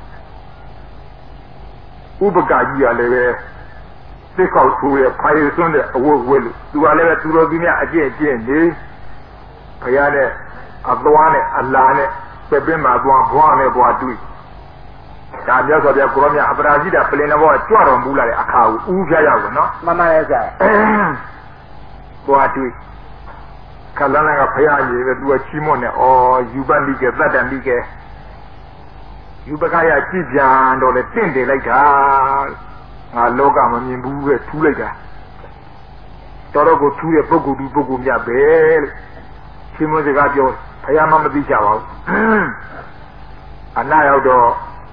ဥပကကြီးရလည်းပဲသိကောက်ဆိုရဖိုင်စွန်းတဲ့အဝတ်ဝဲလို့သူကလည်းပဲသူတော်သူများအကျင့်အကျင့်နေဘုရားနဲ့အသွားနဲ့အလာနဲ့ပြပင်းမှာသွားဘွားနဲ့ဘွားတွေ့ဒါမြတ်စွာဘုရားကိုရောမြတ်အပရာဇိတပလင်တော်ကြွတော်မူလာတဲ့အခါကိုဦးဖျားရောက်တယ်နော်မှန်ပါရဲ့ဆရာဘွားတွေ့ခလန်းကဘုရားကြီးပဲသူကချီးမွမ်းနေဩယူပနိကေသတ္တနိကေယူပကရကြည်ပြန်တော့လေတင့်တယ်လိုက်တာငါလောကမမြင်ဘူးပဲထူးလိုက်တာတော်တော့ကိုထူးတဲ့ပုဂ္ဂိုလ်ဒီပုဂ္ဂိုလ်မြတ်ပဲလို့ရှင်းမစကားပြောဘုရားမမသိကြပါဘူးအနာရောက်တော့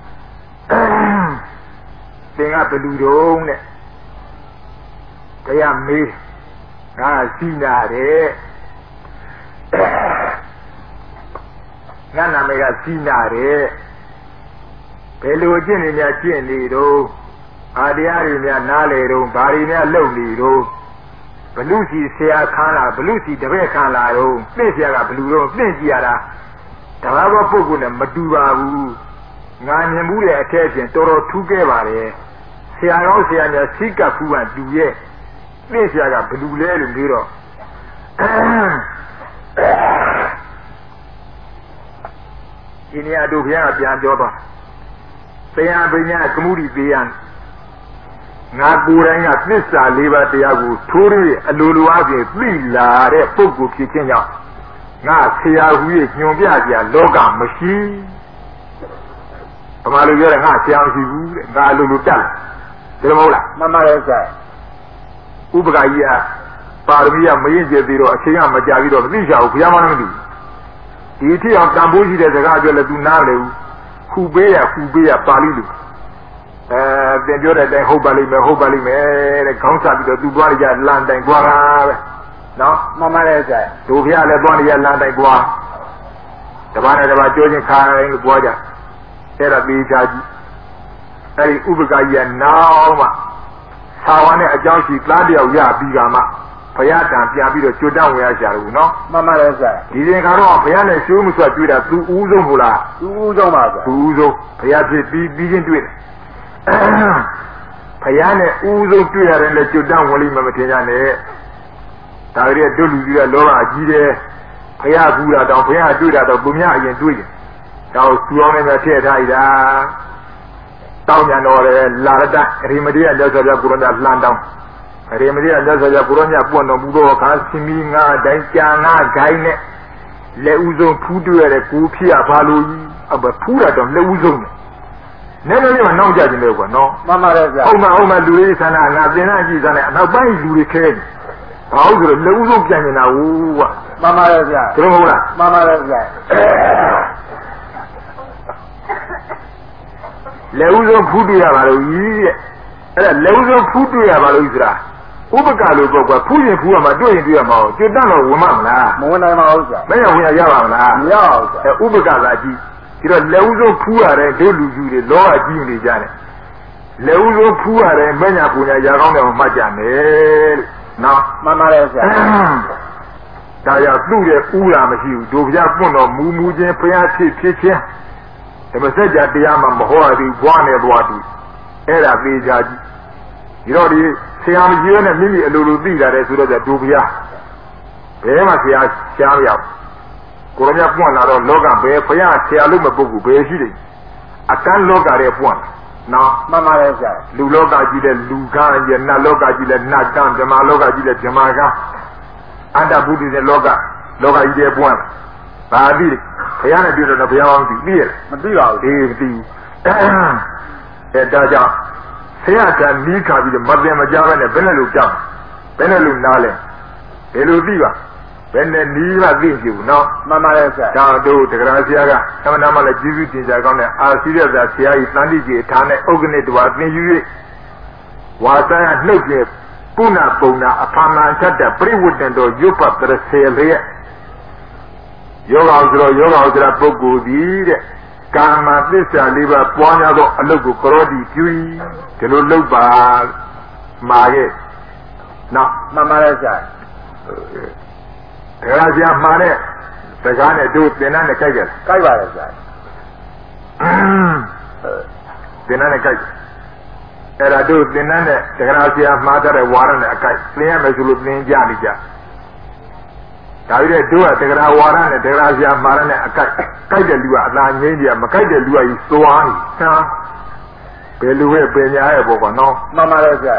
သင်ကဘယ်လူတုံးတဲ့ဘုရားမေးငါရှိနာတယ်ငါနာမည်ကရှိနာတယ်ဘယ်လိုကျင့်နေများကျင့်နေတော့အာတရားတွေများနားလေတော့ဘာတွေများလုပ်နေတော့ဘလူစီဆရာခန်းလာဘလူစီတပည့်ခန်းလာတော့သိဆရာကဘလူတော့သိကြည့်ရတာတဘာဝပုဂ္ဂိုလ်နဲ့မတူပါဘူးငါမြင်မှုတဲ့အထက်ချင်းတော်တော်ထူးခဲ့ပါတယ်ဆရာရောဆရာများစိကဖူးကတူရဲ့သိဆရာကဘလူလဲလို့ပြီးတော့ဒီနေရာတို့ဘုရားကပြန်ပြောသွားတရားပညာကမှုဒီသေးရငါကိုယ်တိုင်ကသစ္စာလေးပါးတရားကိုထိုးရအလိုလိုအပြင်သိလာတဲ့ပုဂ္ဂိုလ်ဖြစ်ခြင်းကြောင့်ငါဆရာဟူ၍ညွန်ပြကြလောကမရှိဘာမှလို့ပြောတယ်ငါဆရာမရှိဘူးတဲ့ငါအလိုလိုတက်တယ်မဟုတ်လားမှန်ပါတယ်ဆရာဥပက္ခကြီးကပါရမီကမရင်ကျသေးတော့အချိန်ကမကြာပြီးတော့မသိချဘူးဘုရားမလည်းမသိဒီအထိအောင်တန်ဖိုးရှိတဲ့စကားပြောလဲ तू နားလေဘူးခုပေးရခုပေးရပါဠိလိုအဲသင်ပြောတဲ့အတိုင်းဟုတ်ပါလိမ့်မယ်ဟုတ်ပါလိမ့်မယ်တဲ့ခေါင်းစားပြီးတော့ तू သွားရကြလမ်းတိုင်သွားတာပဲနော်မှန်ပါတယ်ဆရာတို့ဖျားလည်းသွားရလမ်းတိုင်သွားတပါးနဲ့တပါးကြိုးချင်းခိုင်းလို့သွားကြအဲ့ဒါသေးချာကြီးအဲ့ဒီဥပက္ခကြီးကနောက်မှသာဝနဲ့အကြောင်းရှိသားတယောက်ရပြီးကမှဘုရားတန်ပြန်ပြီးတော့ကျွတ်တောင်းဝင်ရရှာလို့နော်မှန်ပါတယ်ဆရာဒီရင်ကတော့ဘုရားနဲ့ရှိုးမှုဆိုတွေ့တာသူဦးဆုံးဟုတ်လားသူဦးဆုံးပါဆရာသူဦးဆုံးဘုရားဖြစ်ပြီးပြီးချင်းတွေ့တယ်ဘုရားနဲ့ဦးဆုံးတွေ့ရတယ်လေကျွတ်တောင်းဝင်လိမ့်မယ်မထင်ကြနဲ့ဒါကြတဲ့တို့လူကြီးကလောဘအကြီးတယ်ဘုရားကူတာတော့ဘုရားတွေ့တာတော့ဘုရားအရင်တွေ့တယ်တော့သူအောင်နဲ့ထည့်ထားရတာတောင်းကြတော့လေလာရတရိမတိရလက်ဆိုပြကုရဏလှန်တောင်းရေမတိရလက်ဆိုပြကုရဏပွင့်တော်မူသောအခါစင်မီငါတိုင်းကြာငါဂိုင်းနဲ့လက်ဦးဆုံးဖူးတွေ့ရတဲ့ကိုဖြစ်ရပါလို့အဘဖူးရတော့လက်ဦးဆုံးနဲ့နည်းနည်းလေးမှနောက်ကြခြင်းလေကွာနော်မှန်ပါတယ်ဗျာဟုတ်မှဟုတ်မှလူလေးဆန္ဒငါသင်္ဍကြည့်စမ်းတယ်အနောက်ပိုင်းလူတွေခဲတယ်ဘာလို့ဆိုတော့လက်ဦးဆုံးပြန်နေတာဟုတ်ကွာမှန်ပါရဲ့ဗျာသူတို့မဟုတ်လားမှန်ပါရဲ့ဗျာလက်ဦးဆုံးဖူးတွေ့ရပါလို့ကြီးတဲ့အဲ့ဒါလက်ဦးဆုံးဖူးတွေ့ရပါလို့ဆိုတာဥပကလို့ပေါ့ကွာဖူးရင်ဖူးရမှာတွေ့ရင်တွေ့ရမှာကျွတ်တတ်တော့ဝင်မမလားမဝင်နိုင်ပါဘူးဗျာမရဝင်ရရပါမလားမရပါဘူးဗျာဥပကသာကြီးဒီတော့လက်ဦးဆုံးဖူးရတဲ့ဒုလူကြီးတွေလောကကြီးနေကြတယ်လက်ဦးဆုံးဖူးရတဲ့မညာပူညာရာကောင်းတယ်မှတ်ကြမယ်လို့နော်မှန်ပါတယ်ဗျာဒါကြောင့်သူ့ရဲ့ဥရာမရှိဘူးတို့ဗျာပွန့်တော်မူမူချင်းဖျားဖြစ်ဖြစ်ချင်းဓမ္မစကြာတရားမှာမဟောရသေးဘွားနဲ့ဘွားတူအဲ့ဒါသေးကြကြီးဒီတော့ဒီဆရာမကြီးနဲ့မိမိအလိုလိုသိလာတယ်ဆိုတော့တို့ဗျာဘယ်မှာဆရာရှားရောက်ကိုရမြပွန့်လာတော့လောကဘယ်ဖျားဆရာလို့မပုတ်ဘူးဘယ်ရှိတယ်အတန်းလောကရဲ့ပွန့်နော်မှန်ပါတယ်ဆရာလူလောကကြီးတဲ့လူကံရဲ့နတ်လောကကြီးတဲ့နတ်ကံဓမ္မလောကကြီးတဲ့ဓမ္မကံအတ္တဘုဒ္ဓတဲ့လောကလောကကြီးတဲ့ပွန့်ဘာသိဘုရားနဲ့တွေ့တော့ဘုရားအောင်သိသိရမသိပါဘူးဒီမသိဘူးအဲဒါကြောင့်ဆရာကနီးခါပြီးတော့မသိမကြပဲနဲ့ဘယ်နဲ့လို့ကြောက်ဘယ်နဲ့လို့နားလဲဘယ်လိုသိပါဘယ်နဲ့နီးမှသိကြဘူးနော်မှန်ပါတယ်ဆရာဒါတို့တက္ကရာဆရာကသမဏမလည်းကျေးဇူးတင်ကြကောင်းတဲ့အာစီရသာဆရာကြီးတန်တိကြီးထားနဲ့ဥက္ကဋ္ဌတော်သင်ယူ၍ဝါစာရနှုတ်ပြပုဏ္ဏပုံနာအဖာမန်ချက်တဲ့ပြိဝတ္တန်တော်ရုပ်ပတ်တရစေလေယောဂောဆိုတော့ယောဂောဆိုတဲ့ပုဂ္ဂိုလ်ကြီးတဲ့ကာမသစ္စာလေးပါးပွားများသောအလုပ်ကိုကရောတိပြု၏ဒီလိုလုပ်ပါမှာရဲ့နော်မှန်ပါတယ်ဆရာတရားဆရာမှာတဲ့စကားနဲ့တို့သင်္นานနဲ့ကြိုက်ကြလားကြိုက်ပါတယ်ဆရာသင်္นานနဲ့ကြိုက်အဲ့ဒါတို့သင်္นานနဲ့တရားဆရာမှာတဲ့ဝါရနဲ့အကြိုက်သင်ရမယ်ဆိုလို့သင်ကြနေကြဒါပြီးတဲ့တို့ကတရားဝါရနဲ့တရားဆရာမှာတဲ့အကြိုက်ကြိုက်တဲ့လူကအသာငိမ့်ကြမကြိုက်တဲ့လူကကြီးစွားနေဆန်းဘယ်လူရဲ့ပညာရဲ့ဘောကနော်မှန်ပါတယ်ဆရာ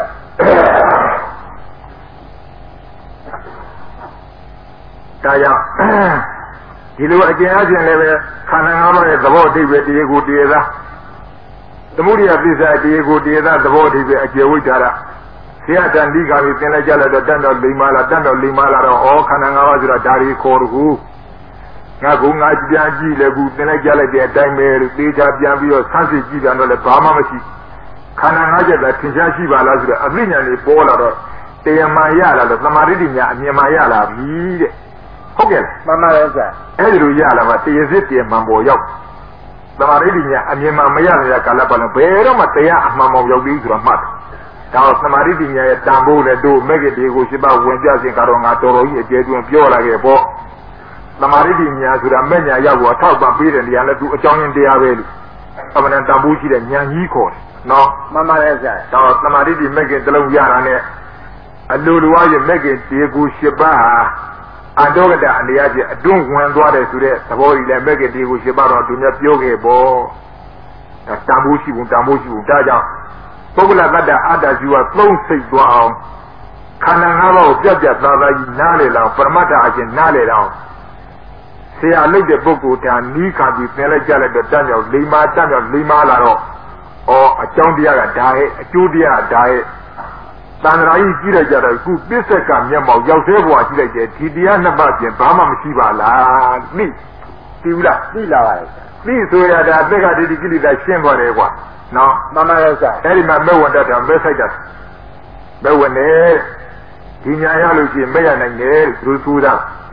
ဒါကြောင့်ဒီလိုအကျဉ်းအချင်းလည်းပဲခန္ဓာငါးပါးရဲ့သဘောအဓိပ္ပာယ်တရားကိုတရားသားသမုဒိယသစ္စာတရားကိုတရားသားသဘောအဓိပ္ပာယ်အကျေဝိထာရဆရာတန်ဒီကပြီးသင်လိုက်ကြလိုက်တော့တန်တော်လိမ္မာလာတန်တော်လိမ္မာလာတော့ဩခန္ဓာငါးပါးဆိုတာဒါရီခေါ်တကူငါကငါပြန်ကြည့်လေကူသင်လိုက်ကြလိုက်တဲ့အတိုင်းပဲသေချာပြန်ပြီးတော့ဆန်းစစ်ကြည့်တယ်တော့လည်းဘာမှမရှိခန္ဓာငါးချက်သာသင်ရှားရှိပါလားဆိုတော့အသိဉာဏ်လေးပေါ်လာတော့တရားမှန်ရလာတော့သမာဓိဉာဏ်အမြင်မှန်ရလာပြီတဲ့ဟုတ်ကဲ့မှန်ပါတယ်ဆရာအဲ့ဒီလိုရလာမှတရားစစ်တရားမှန်ပေါ်ရောက်သမာဓိဉာဏ်အမြင်မှန်မရတဲ့ကာလပတ်လုံးဘယ်တော့မှတရားအမှန်ပေါ်ရောက်ပြီးဆိုတော့မှတ်ဒါသမာဓိဉာဏ်ရဲ့တန်ဖိုးနဲ့တို့မဂ္ဂတိကိုရှိပါဝင်ပြစဉ်ကတော့ငါတော်တော်ကြီးအကျယ်တွင်ပြောလာခဲ့ပေါ့သမာဓိဉာဏ်ဆိုတာမဲ့ညာရောက်တော့ထောက်ပံ့ပေးတဲ့နေရာလဲသူအကြောင်းရင်းတရားပဲလို့အမှန်တန်တန်ဖိုးရှိတဲ့ဉာဏ်ကြီးခေါ်တယ်နော်မှန်ပါတယ်ဆရာဒါသမာဓိမဂ္ဂတလုံးရတာနဲ့အလိုလိုအရမဂ္ဂတေကိုရှိပါအတောကတအနေအချင်းအတွန်းဝင်သွားတယ်ဆိုတဲ့သဘောကြီးလဲမဂ္ဂတေကိုရှိပါတော့သူများပြောခဲ့ပေါ့တန်ဖိုးရှိဘူးတန်ဖိုးရှိဘူးဒါကြောင့်ပုဂ္ဂလတ္တအတ္တဇီဝသုံးစိတ်သွားအောင်ခန္ဓာငါးပါးကိုပြတ်ပြတ်သားသားကြီးနားလေလောက်ပရမတ္ထအချင်းနားလေတော့ဆရာလုပ်တဲ့ပုဂ္ဂိုလ်ဒါနီးခါပြီးသင်လိုက်ကြလိုက်တော့တတ်မြောက်လိမ္မာတတ်မြောက်လိမ္မာလာတော့ဩအကြောင်းတရားကဒါရဲ့အကျိုးတရားဒါရဲ့သံဃာကြီးကြည့်လိုက်ကြတော့ခုပစ္စကမျက်မှောက်ရောက်သေးဘွားကြည့်လိုက်တယ်ဒီတရားနှစ်ပါးပြင်ဘာမှမရှိပါလားသိသိဘူးလားသိလာပါရဲ့သိဆိုရတာအသက်ကဒီဒီကိလေသာရှင်းသွားတယ်ကွာနော်မှန်ပါရဲ့ဆရာအဲ့ဒီမှာမဲ့ဝင်တတ်တာမဲ့ဆိုင်တတ်မဲ့ဝင်နေဒီညာရလို့ရှိရင်မဲ့ရနိုင်တယ်သူသူတာ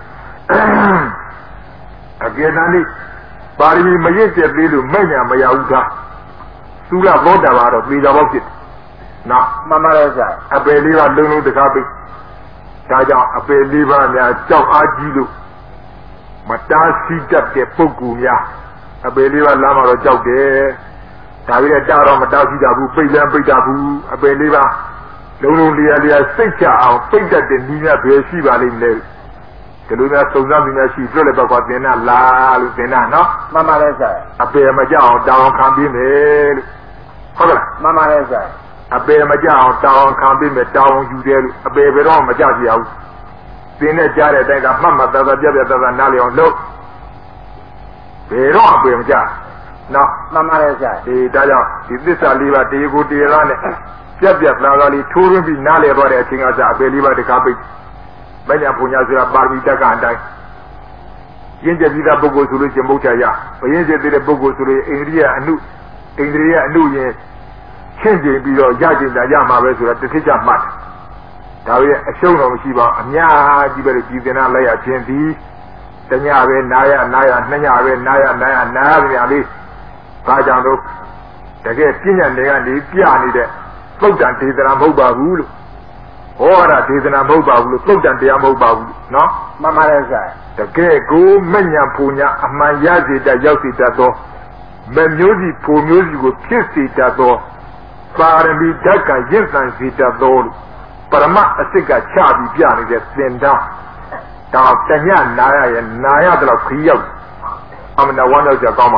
အကေတန်ဒီပါရမီမရစ်ကျက်သေးလို့မဲ့ညာမရဘူးသားသူကဘောတာပါတော့ပြေတာပေါ့ဖြစ်နော်မှန်ပါရဲ့ဆရာအပယ်လေးပါလုံးလုံးတကားပိတ်ဒါကြောင့်အပယ်လေးပါများကြောက်အားကြီးလို့မတားဆီးတတ်တဲ့ပုဂ္ဂိုလ်များအပယ်လေးပါလာမှတော့ကြောက်တယ်ဒါပြီးတော့တားတော့မတားဆီးတာဘူးပိတ်လည်းပိတ်တာဘူးအပယ်လေးပါလုံးလုံးလျာလျာစိတ်ချအောင်ပိတ်တတ်တဲ့နည်းများဘယ်ရှိပါလိမ့်မလဲဒီလိုများစုံစမ်းပြီးများရှိတွေ့လည်းပေါ့ကွာသင်္နာလာလို့သင်္နာနော်မှန်ပါရဲ့ဆရာအပယ်မကြောက်အောင်တောင်းခံပြီးမယ်လို့ဟုတ်ကဲ့မှန်ပါရဲ့ဆရာအပယ်မကြောက်အောင်တောင်းခံပြီးမယ်တောင်းယူတယ်လို့အပယ်ဘယ်တော့မကြောက်ကြဘူးသင်နဲ့ကြားတဲ့အတိုင်းကမှတ်မှတ်သားသားပြပြသားသားနားလည်အောင်လုပ်ဘယ်တော့အပယ်မကြောက်နော်မှန်ပါရဲ့ဆရာဒီဒါကြောင့်ဒီသစ္စာလေးပါးတရားကိုတရားသားနဲ့ပြပြသားသားလေးထိုးရင်းပြီးနားလည်သွားတဲ့အချိန်ကစအပယ်လေးပါးတကားပိတ်မညာပူညာဆိုတာပါရမီတက်ကအတိုင်းင်းကျက်ပြီးသားပုဂ္ဂိုလ်ဆိုလို့ချင်းမုတ်ချရဘယင်းကျက်တဲ့ပုဂ္ဂိုလ်ဆိုလို့အိန္ဒိယအနုအိန္ဒိယအနုရင်ချင်းကျင်ပြီးတော့ရကျင်တာရမှာပဲဆိုတာတစ်ခါကြမှတ်ဒါရဲ့အရှုံးတော်မရှိပါအများကြီးပဲကြည်သနာလိုက်ရခြင်းသည်တညပဲနာရနာရနှစ်ညပဲနာရနာရနာရပြန်လေးဘာကြောင့်လို့တကယ်ပြည့်ညတ်တွေကနေပြနေတဲ့သုတ်တန်ဒေသနာမဟုတ်ပါဘူးလို့ဟောရဒေသနာမဟုတ်ပါဘူးလို့သုတ်တန်တရားမဟုတ်ပါဘူးနော်မှန်ပါတယ်ဆရာတကယ်ကိုမညံပူညာအမှန်ရစေတတ်ရောက်စေတတ်သောမမျိုးစီပူမျိုးစီကိုဖြစ်စေတတ်သောပါရမီဓာတ်ကရင့်ဆန်စေတတ်သောပရမအစစ်ကချပြီးပြနေတဲ့သင်္ဍဒါတညနာရရဲ့နာရတယ်ခီးရောက်အမနာဝမ်းတော့ကြကောင်းပါ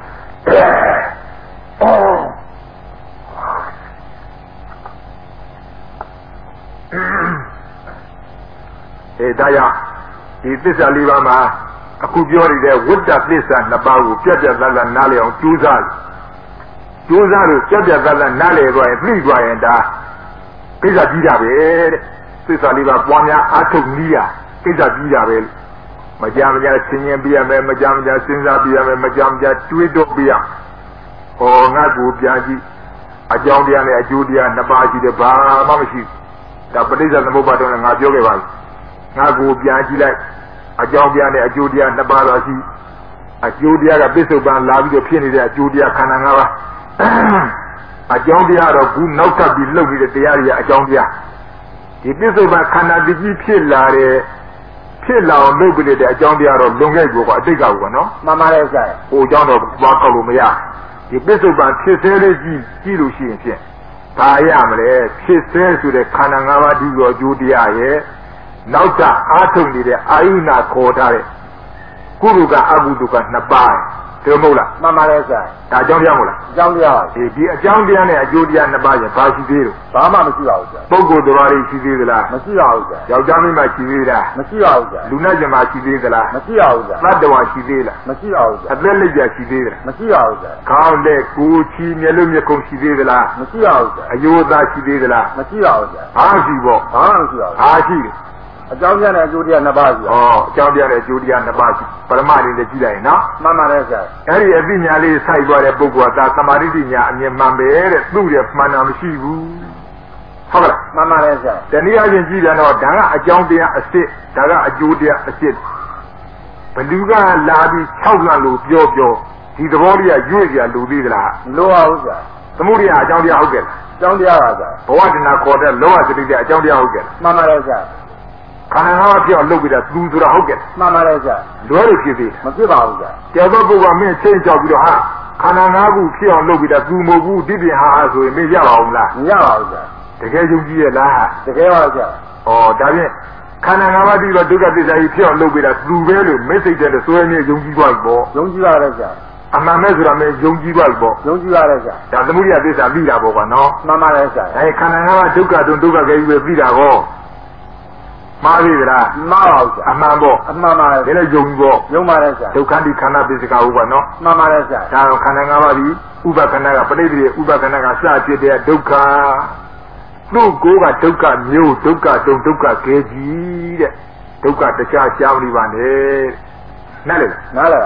အဲဒါရဒီသစ္စာလေးပါးမှာအခုပြောနေတဲ့ဝိတ္တသစ္စာနှစ်ပါးကိုပြတ်ပြတ်သားသားနားလည်အောင်ကြိုးစားကြိုးစားလို့ပြတ်ပြတ်သားသားနားလည်သွားရင်ပြိသွားရင်ဒါကိစ္စကြီးတာပဲတဲ့သစ္စာလေးပါးပွားများအားထုတ်နည်းရကိစ္စကြီးတာပဲမကြမ်းမကြဆင်းရင်ပြရမယ်မကြမ်းမကြစဉ်းစားပြရမယ်မကြမ်းမကြတွေးတော့ပြရဟောငါကိုပြန်ကြည့်အကြောင်းတရားနဲ့အကျိုးတရားနှစ်ပါးရှိတယ်ဘာမှမရှိဒါပဋိစ္စသမုပ္ပါဒ်တော့ငါပြောခဲ့ပါပြီငါကိုပြန်ကြည့်လိုက်အကြောင်းတရားနဲ့အကျိုးတရားနှစ်ပါးတော့ရှိအကျိုးတရားကပစ္စုပန်လာပြီးတော့ဖြစ်နေတဲ့အကျိုးတရားခန္ဓာ၅ပါးအကြောင်းတရားတော့ခုနောက်ထပ်ပြီးလုပ်နေတဲ့တရားတွေအကြောင်းတရားဒီပစ္စုပန်ခန္ဓာတကြီးဖြစ်လာတဲ့ဖြစ်လာအောင်လုပ်ပြတဲ့အကြောင်းတရားတော့လွန်ခဲ့ကိုကအတိတ်ကကိုကနော်မှန်ပါတယ်ဆရာဟိုအကြောင်းတော့သွားကောက်လို့မရဒီပစ္စုပန်ဖြစ်သေးလေးကြည့်ကြည့်လို့ရှိရင်ဖြင့်ဒါရမလဲဖြစ်သေးဆိုတဲ့ခန္ဓာ၅ပါးဒီရောအကျိုးတရားရဲ့နောက်ထပ်အားထုတ်နေတဲ့အာယုနာခေါ်ထားတဲ့ကုသိုလ်ကအကုသိုလ်ကနှစ်ပါးတယ်မဟုတ်လားမှန်ပါတယ်ဆရာဒါအကြောင်းတရားမဟုတ်လားအကြောင်းတရားပါဒီဒီအကြောင်းတရားနဲ့အကျိုးတရားနှစ်ပါးရင်ဘာရှိသေးလို့ဘာမှမရှိပါဘူးဆရာပုဂ္ဂိုလ်တော်တွေရှိသေးသလားမရှိပါဘူးဆရာယောက်ျားမိန်းမရှိသေးလားမရှိပါဘူးဆရာလူနဲ့ကျမရှိသေးသလားမရှိပါဘူးဆရာသတ္တဝါရှိသေးလားမရှိပါဘူးဆရာအသက်လက်ပြရှိသေးလားမရှိပါဘူးဆရာခေါင်းလက်ကိုယ်ချီမျက်လုံးမျက်ခုံးရှိသေးသလားမရှိပါဘူးဆရာအယိုးသားရှိသေးသလားမရှိပါဘူးဆရာအားရှိပေါ့အားမရှိပါဘူးအားရှိတယ်အကြောင်းပြတဲ့အကျိုးတရားနှစ်ပါးရှိပါဩအကြောင်းပြတဲ့အကျိုးတရားနှစ်ပါးရှိပရမလေးလည်းကြည့်လိုက်ရင်နော်မှန်ပါတယ်ဆရာအဲ့ဒီအသိဉာဏ်လေးစိုက်သွားတဲ့ပုဂ္ဂိုလ်ကသာသမာဓိဉာဏ်အမြင်မှန်ပဲတဲ့သူ့ရဲ့မှန်တာမရှိဘူးဟုတ်လားမှန်ပါတယ်ဆရာတနည်းအားဖြင့်ကြည့်ပြန်တော့ဒါကအကြောင်းတရားအစ်စ်ဒါကအကျိုးတရားအစ်စ်ဘလူကလာပြီး၆လလို့ပြောပြောဒီသဘောလေးကရွေ့ကြလူသေးသလားမလိုပါဘူးဆရာသမုဒိယအကြောင်းတရားဟုတ်ကဲ့လားအကြောင်းတရားပါဆရာဘဝတဏခေါ်တဲ့လောဘစတိတဲ့အကြောင်းတရားဟုတ်ကဲ့မှန်ပါတယ်ဆရာခန္ဓာငါးပါးပြောင်းလုပ်ပြီးတော့သူဆိုတာဟုတ်ကဲ့မှန်ပါတယ်ဆရာလွယ်လို့ဖြစ်သေးမဖြစ်ပါဘူးဆရာကျော်တော့ပုဂ္ဂိုလ်ကမင်းချင်းကြောက်ပြီးတော့ဟာခန္ဓာငါးခုဖြစ်အောင်လုပ်ပြီးတော့သူမဟုတ်ဘူးဒီပြင်ဟာဆိုရင်မရပါဘူးလားမရပါဘူးဆရာတကယ်ယုံကြည်ရဲ့လားတကယ်ပါဆရာဩဒါဖြင့်ခန္ဓာငါးပါးပြီးတော့ဒုက္ခသစ္စာကြီးဖြစ်အောင်လုပ်ပြီးတော့သူပဲလို့မိတ်စိတ်တဲ့လို့စွဲနေယုံကြည်သွားပြီပေါ့ယုံကြည်ရတယ်ဆရာအမှန်ပဲဆိုတာမင်းယုံကြည်သွားပြီပေါ့ယုံကြည်ရတယ်ဆရာဒါသမုဒိယသစ္စာပြီးတာပေါ့ကွာနော်မှန်ပါတယ်ဆရာအဲခန္ဓာငါးပါးဒုက္ခတုံဒုက္ခကြီးပဲပြီးတာကောမှားပြီလားမှားပါဘူးဆရာအမှန်ပေါ့အမှန်ပါလေဒါလည်းယုံပေါ့ယုံပါတယ်ဆရာဒုက္ခတိခန္ဓာပိစကဟုတ်ပါနော်မှန်ပါတယ်ဆရာဒါတော့ခန္ဓာ၅ပါးဒီဥပခန္ဓာကပဋိသေဥပခန္ဓာကစဖြစ်တဲ့ဒုက္ခသူ့ကိုယ်ကဒုက္ခမျိုးဒုက္ခတုံဒုက္ခကဲကြီးတဲ့ဒုက္ခတခြားရှားမလို့ပါနဲ့နားလေနားလေ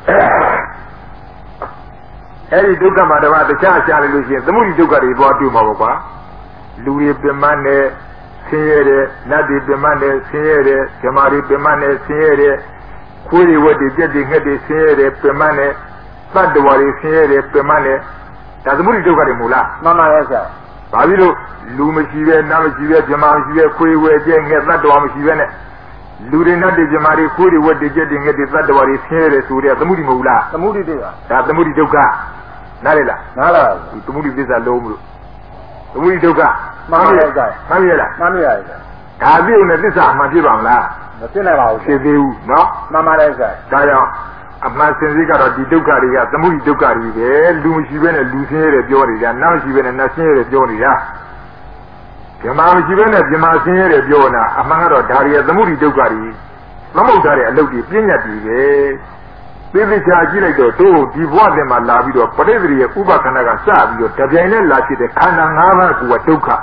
အဲ့ဒီဒုက္ခမှာတပါးတခြားရှားလို့ရှိရင်သမုဒိဒုက္ခတွေသွားတွေ့မှာပေါ့ကွာလူတွေပြမနဲ့ဆင်းရဲတဲ့နတ်တွေပြမနဲ့ဆင်းရဲတဲ့ဓမ္မတွေပြမနဲ့ဆင်းရဲတဲ့ခွေးတွေဝက်တွေပြက်တွေငှက်တွေဆင်းရဲတဲ့ပြမနဲ့သတ္တဝါတွေဆင်းရဲတဲ့ပြမနဲ့ဒါသမုဒိဒုက္ခတွေမို့လားမှန်ပါရဲ့ဆရာဘာဖြစ်လို့လူမရှိပဲနတ်မရှိပဲဓမ္မမရှိပဲခွေးဝက်ကျဲငှက်သတ္တဝါမရှိပဲနဲ့လူတွေနတ်တွေဓမ္မတွေခွေးတွေဝက်တွေပြက်တွေငှက်တွေသတ္တဝါတွေဆင်းရဲတဲ့ဆိုတဲ့သမုဒိမဟုတ်လားသမုဒိတွေပါဒါသမုဒိဒုက္ခနားလေလားနားလားဒီသမုဒိသစ္စာလုံးမလို့သမုဒိဒုက္ခမှန်ပါရဲ့ကြာမှန်ပြီလားမှန်ပြီရဲ့ကြာဒါပြုတ်နဲ့သစ္စာမှန်ဖြစ်ပါမလားမဖြစ်နိုင်ပါဘူးဖြစ်သေးဘူးနော်မှန်ပါတယ်ကြာဒါကြောင့်အမှန်စင်စစ်ကတော့ဒီဒုက္ခတွေကသမုဒိဒုက္ခတွေပဲလူမရှိဘဲနဲ့လူဆင်းရဲတယ်ပြောနေတာနတ်မရှိဘဲနဲ့နတ်ဆင်းရဲတယ်ပြောနေတာဓမ္မမရှိဘဲနဲ့ဓမ္မဆင်းရဲတယ်ပြောနေတာအမှန်ကတော့ဒါတွေသမုဒိဒုက္ခတွေမဟုတ်တာတဲ့အလုပ်တွေပြည့်ညတ်တွေပဲသေသေးချာကြည့်လိုက်တော့တို့ဒီဘဝတည်းမှာလာပြီးတော့ပဋိသေရဲ့ဥပခန္ဓာကစပြီးတော့တပြိုင်နဲ့လာဖြစ်တဲ့ခန္ဓာ၅ပါးကဒုက္ခ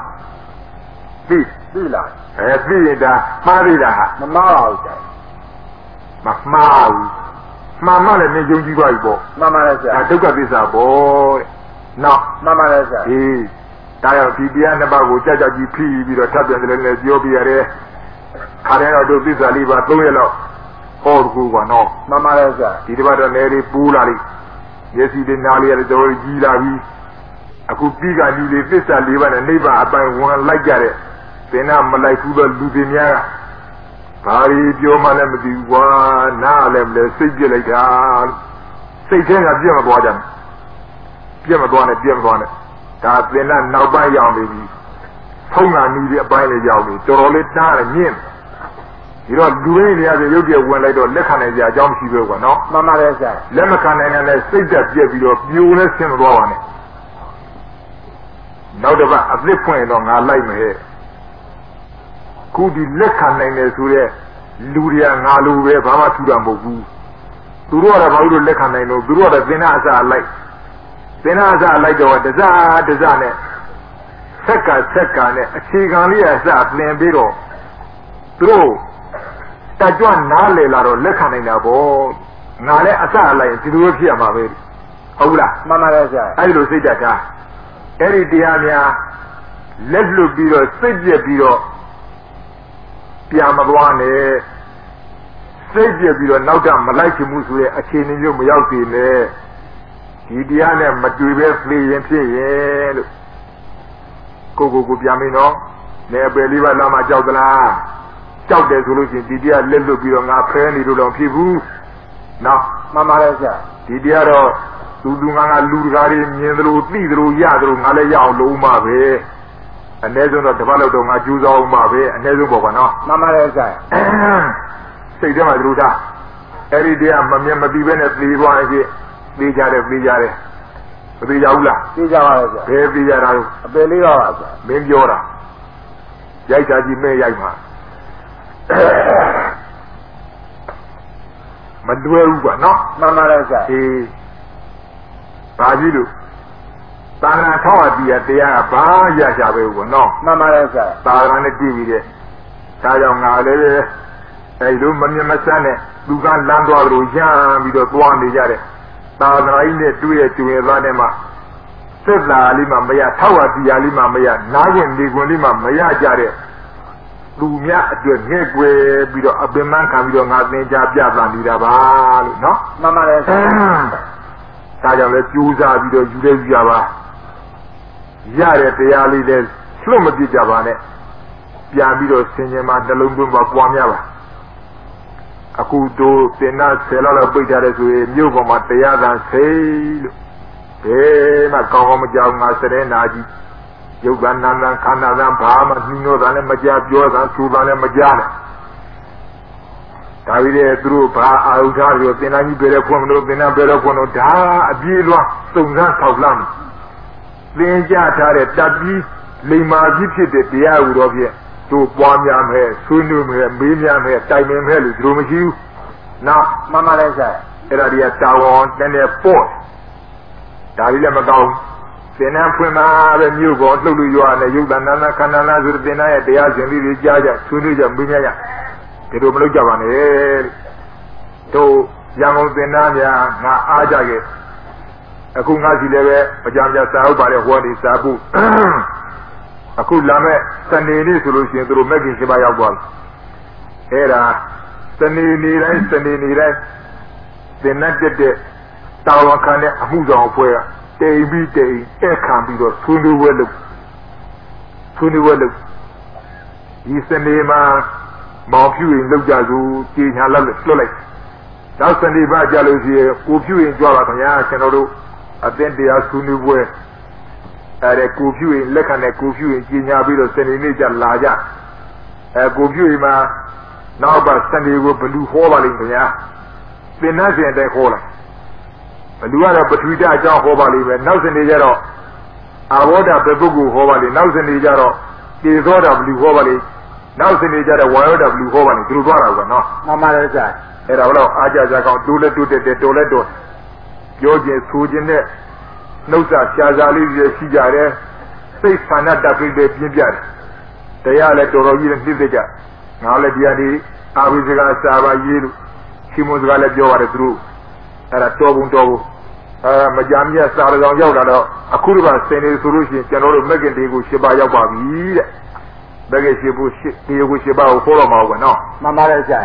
သိသိလားအဲသိရင်ဒါမှားသေးတာဟာမမှားပါဘူးကြာ mau mama le ne jung ji ba bo mama le sa dukka thissa bo no mama le sa eh da yo di dia ne ba ko ja ja ji phi bi do thap pyan le le pyo pi ya de kha de do do thissa li ba threeရက်လောက်ဟောကူကွာနော်မမလဲဆရာဒီတစ်ပတ်တော့နေလေးပူးလာလိမျက်စိလေးနားလေးရတော့ကြီးလာပြီအခုပြီးကညီလေးသစ္စာလေးပါးနဲ့နိဗ္ဗာန်အပိုင်ဝင်လိုက်ကြတဲ့သင်္နာမလိုက်ဘူးတော့လူတွေများကဘာရီပြောမှလည်းမသိဘူးကွာနားလည်းမလဲစိတ်ပြစ်လိုက်တာစိတ်ထဲကပြတ်မသွားကြဘူးပြတ်မသွားနဲ့ပြတ်မသွားနဲ့ဒါသင်္နာနောက်ပိုင်းရောက်နေပြီထုံးတာညီလေးအပိုင်းလေးရောက်နေတော်တော်လေးတားတယ်မြင့်ဒီတော့လူရင်းတွေရရုပ်ပြဝင်လိုက်တော့လက်ခံနိုင်ကြအကြောင်းမရှိဘူးကွာနော်မှန်ပါတယ်ဆရာလက်မခံနိုင်တဲ့စိတ်သက်ပြက်ပြီးတော့ပြိုနဲ့ဆင်းမသွားပါနဲ့နောက်တစ်ပတ်အသစ်ဖွင့်တော့ငါလိုက်မယ်ခုဒီလက်ခံနိုင်တယ်ဆိုရဲလူတွေကငါလိုပဲဘာမှထူတာမဟုတ်ဘူးသူတို့ကတော့ဘာလို့လက်ခံနိုင်လို့သူတို့ကတော့သင်္နာအစလိုက်သင်္နာအစလိုက်တော့တစားတစားနဲ့ဆက်ကဆက်ကနဲ့အခြေခံလေးအစသင်ပြီးတော့သူတို့တကြွနားလေလာတော့လက်ခံနိုင်တာပေါ့ငါလည်းအစအလိုက်ဒီလိုဖြစ်ရမှာပဲဟုတ်လားမှန်ပါတယ်ဆရာအဲ့လိုစိတ်ဓာတ်ထားအဲ့ဒီတရားများလက်လွတ်ပြီးတော့စိတ်ပြက်ပြီးတော့ပြန်မသွားနဲ့စိတ်ပြက်ပြီးတော့နောက်တော့မလိုက်ချင်ဘူးဆိုတဲ့အခြေအနေမျိုးမရောက်သေးနဲ့ဒီတရားနဲ့မတွေ့ပဲပြေးရင်ဖြစ်ရဲ့လို့ကိုကိုကိုပြန်မင်းနော်နေပယ်လေးပါးလာမှကြောက်သလားကြောက်တယ်ဆိုလို့ရှိရင်ဒီတရားလက်လွတ်ပြီးတော့ငါဖဲနေလို့တော့ဖြစ်ဘူးနော်မှန်ပါတယ်ဆရာဒီတရားတော့သူလူငါငါလူတကားတွေမြင်သလိုသိသလိုရသလိုငါလည်းရအောင်လုပ်မှပဲအနည်းဆုံးတော့တစ်ပတ်လောက်တော့ငါကြိုးစားအောင်မှပဲအနည်းဆုံးပေါ့ကွာနော်မှန်ပါတယ်ဆရာစိတ်ထဲမှာသူသားအဲ့ဒီတရားမမြင်မသိပဲနဲ့သိသွားရင်ဖြစ်သိကြတယ်သိကြတယ်မသိကြဘူးလားသိကြပါရဲ့ဆရာဘယ်သိကြတာလဲအပယ်လေးပါပါဆရာမင်းပြောတာရိုက်တာကြီးမဲ့ရိုက်မှာမတွဲဘူးကွာနော်မှန်ပါတယ်ဆရာအေးဘာကြီးလို့သာသနာထောက်အပ်ပြီးတရားကဘာရကြပဲကွာနော်မှန်ပါတယ်ဆရာသာသနာနဲ့ကြည့်ပြီးတဲ့ဒါကြောင့်ငါလည်းအဲလိုမမြင်မဆန်းနဲ့သူကလမ်းသွားလို့ရမ်းပြီးတော့သွားနေကြတဲ့သာသနာကြီးနဲ့တွေ့ရကျွေသားတဲ့မှာသစ္စာလေးမှမရထောက်အပ်တရားလေးမှမရနားရင်ဒီကွန်လေးမှမရကြတဲ့လူများအတွက်ငဲ့ွယ်ပြီးတော့အပင်မခံပြီးတော့ငါသင်ကြားပြသနေတာပါလို့နော်မှန်ပါတယ်ဆရာဒါကြောင့်လဲကြိုးစားပြီးတော့ယူလဲယူရပါရတဲ့တရားလေးလဲလွတ်မပြစ်ကြပါနဲ့ပြန်ပြီးတော့ဆင်ញင်မှာနှလုံးသွင်းပါပွားများပါအခုတို့သင်္နာဆယ်လောက်လောက်ပိတ်ထားတယ်ဆိုရင်မြို့ပေါ်မှာတရားသာစိလို့ဘယ်မှကောင်းကောင်းမကြောက်ငါစတဲ့နာကြီးရုပ်ကနာနာခန္ဓာကဘာမှနှီးနှောတာလည်းမကြပြောတာသူတာလည်းမကြားနဲ့ဒါပြီးတဲ့သူတို့ဘာအာဟုထားပြီးသင်္နာကြီးပဲတဲ့ခွန်းမလို့သင်္နာပဲတဲ့ခွန်းတော့ဒါအပြေးလွှမ်းစုံစမ်းထောက်လမ်းသင်ကြားထားတဲ့တပ်ပြီးလိမ္မာကြီးဖြစ်တဲ့တရားဟူတော်ဖြင့်တို့ပွားများမဲ့ဆွေးနွေးမဲ့မေးများမဲ့တိုင်ပင်မဲ့လို့ဒီလိုမရှိဘူးနော်မှန်ပါလဲဆရာအဲ့ဒါတွေကတာဝန်တည်းနဲ့ပေါ့ဒါလေးလည်းမကောင်းသင်္နန်းဖွင့်မှာပဲမြို့ပေါ်လှုပ်လို့ရွာနဲ့ရုပ်တဏ္ဍနာခန္ဓာနာဆိုတဲ့သင်္နန်းရဲ့တရားရှင်လေးတွေကြားကြဆွေးနွေးကြမေးများကြဒီလိုမလုပ်ကြပါနဲ့တို့ရန်ကုန်သင်္နန်းများငါအားကြခဲ့အခုငါစီလည်းပဲအကြံပြစာဟုတ်ပါလေဟောဒီစာဖို့အခုလာမဲ့စနေနေ့ဆိုလို့ရှိရင်သူတို့မက်ကင်ရှိပါရောက်သွားပြီအဲ့ဒါစနေနေ့တိုင်းစနေနေ့တိုင်းသင်္နန်းတက်တဲ့တာဝန်ခံတဲ့အမှုဆောင်အဖွဲ့ကတိမ်ပြီးတိမ်အဲ့ခံပြီးတော့ဆွေးနွေးဝဲလို့ဆွေးနွေးဝဲလို့ဒီစနေမှာမောင်ဖြူရင်လောက်ကြစို့ကြေညာလောက်လွတ်လိုက်နောက်စနေပါကြလို့ရှိရင်ကိုဖြူရင်ကြွားပါခင်ဗျာကျွန်တော်တို့အသင်းတရားဆွေးနွေးပွဲအဲ့ဒါကိုဖြူရင်လက်ခံတဲ့ကိုဖြူရင်ကြေညာပြီးတော့စနေနေ့ကျလာကြအဲကိုဖြူရင်မှာနောက်ပါစနေကိုဘလူဟောပါလိမ့်ခင်ဗျာသင်္နန်းစဉ်တဲ့ဟောလိုက်ဘလူကတော့ပထဝီဓာတ်အကြောင်းဟောပါလိမ့်မယ်နောက်စနေကျတော့အာဘောဓာပဲပုဂ္ဂိုလ်ဟောပါလိမ့်နောက်စနေကျတော့တေသောဓာဘလူဟောပါလိမ့်နောက်စနေကျတော့ဝါယောဓာဘလူဟောပါလိမ့်သူတို့သွားတာကွာနော်မှန်ပါတယ်ဆရာအဲ့ဒါဘလို့အားကြကြကောင်းတိုးလက်တိုးတက်တယ်တိုးလက်တိုးပြောခြင်းဆိုခြင်းနဲ့နှုတ်ဆက်ရှားစားလေးတွေရှိကြတယ်စိတ်ဆန္ဒတပိတွေပြင်းပြတယ်တရားလည်းတော်တော်ကြီးနဲ့နှိမ့်သက်ကြငါလည်းတရားဒီအာဝိဇ္ဇကစာပါရေးလို့ရှိမစကားလည်းပြောရတယ်သူတို့အဲ့ဒါတော်ဘူးတော်ဘူးအဲမကြမ်းမြတ်စာရကောင်ရောက်လာတော့အခုတော့စင်နေဆိုလို့ရှိရင်ကျွန်တော်တို့မက်ကင်တေကိုရှင်းပါရောက်ပါပြီတဲ့မက်ကင်ရှင်းဖို့ရှင်းဒီကိုရှင်းပါကိုခေါ်တော့မှာပေါ့နော်မှန်ပါတယ်ဆရာ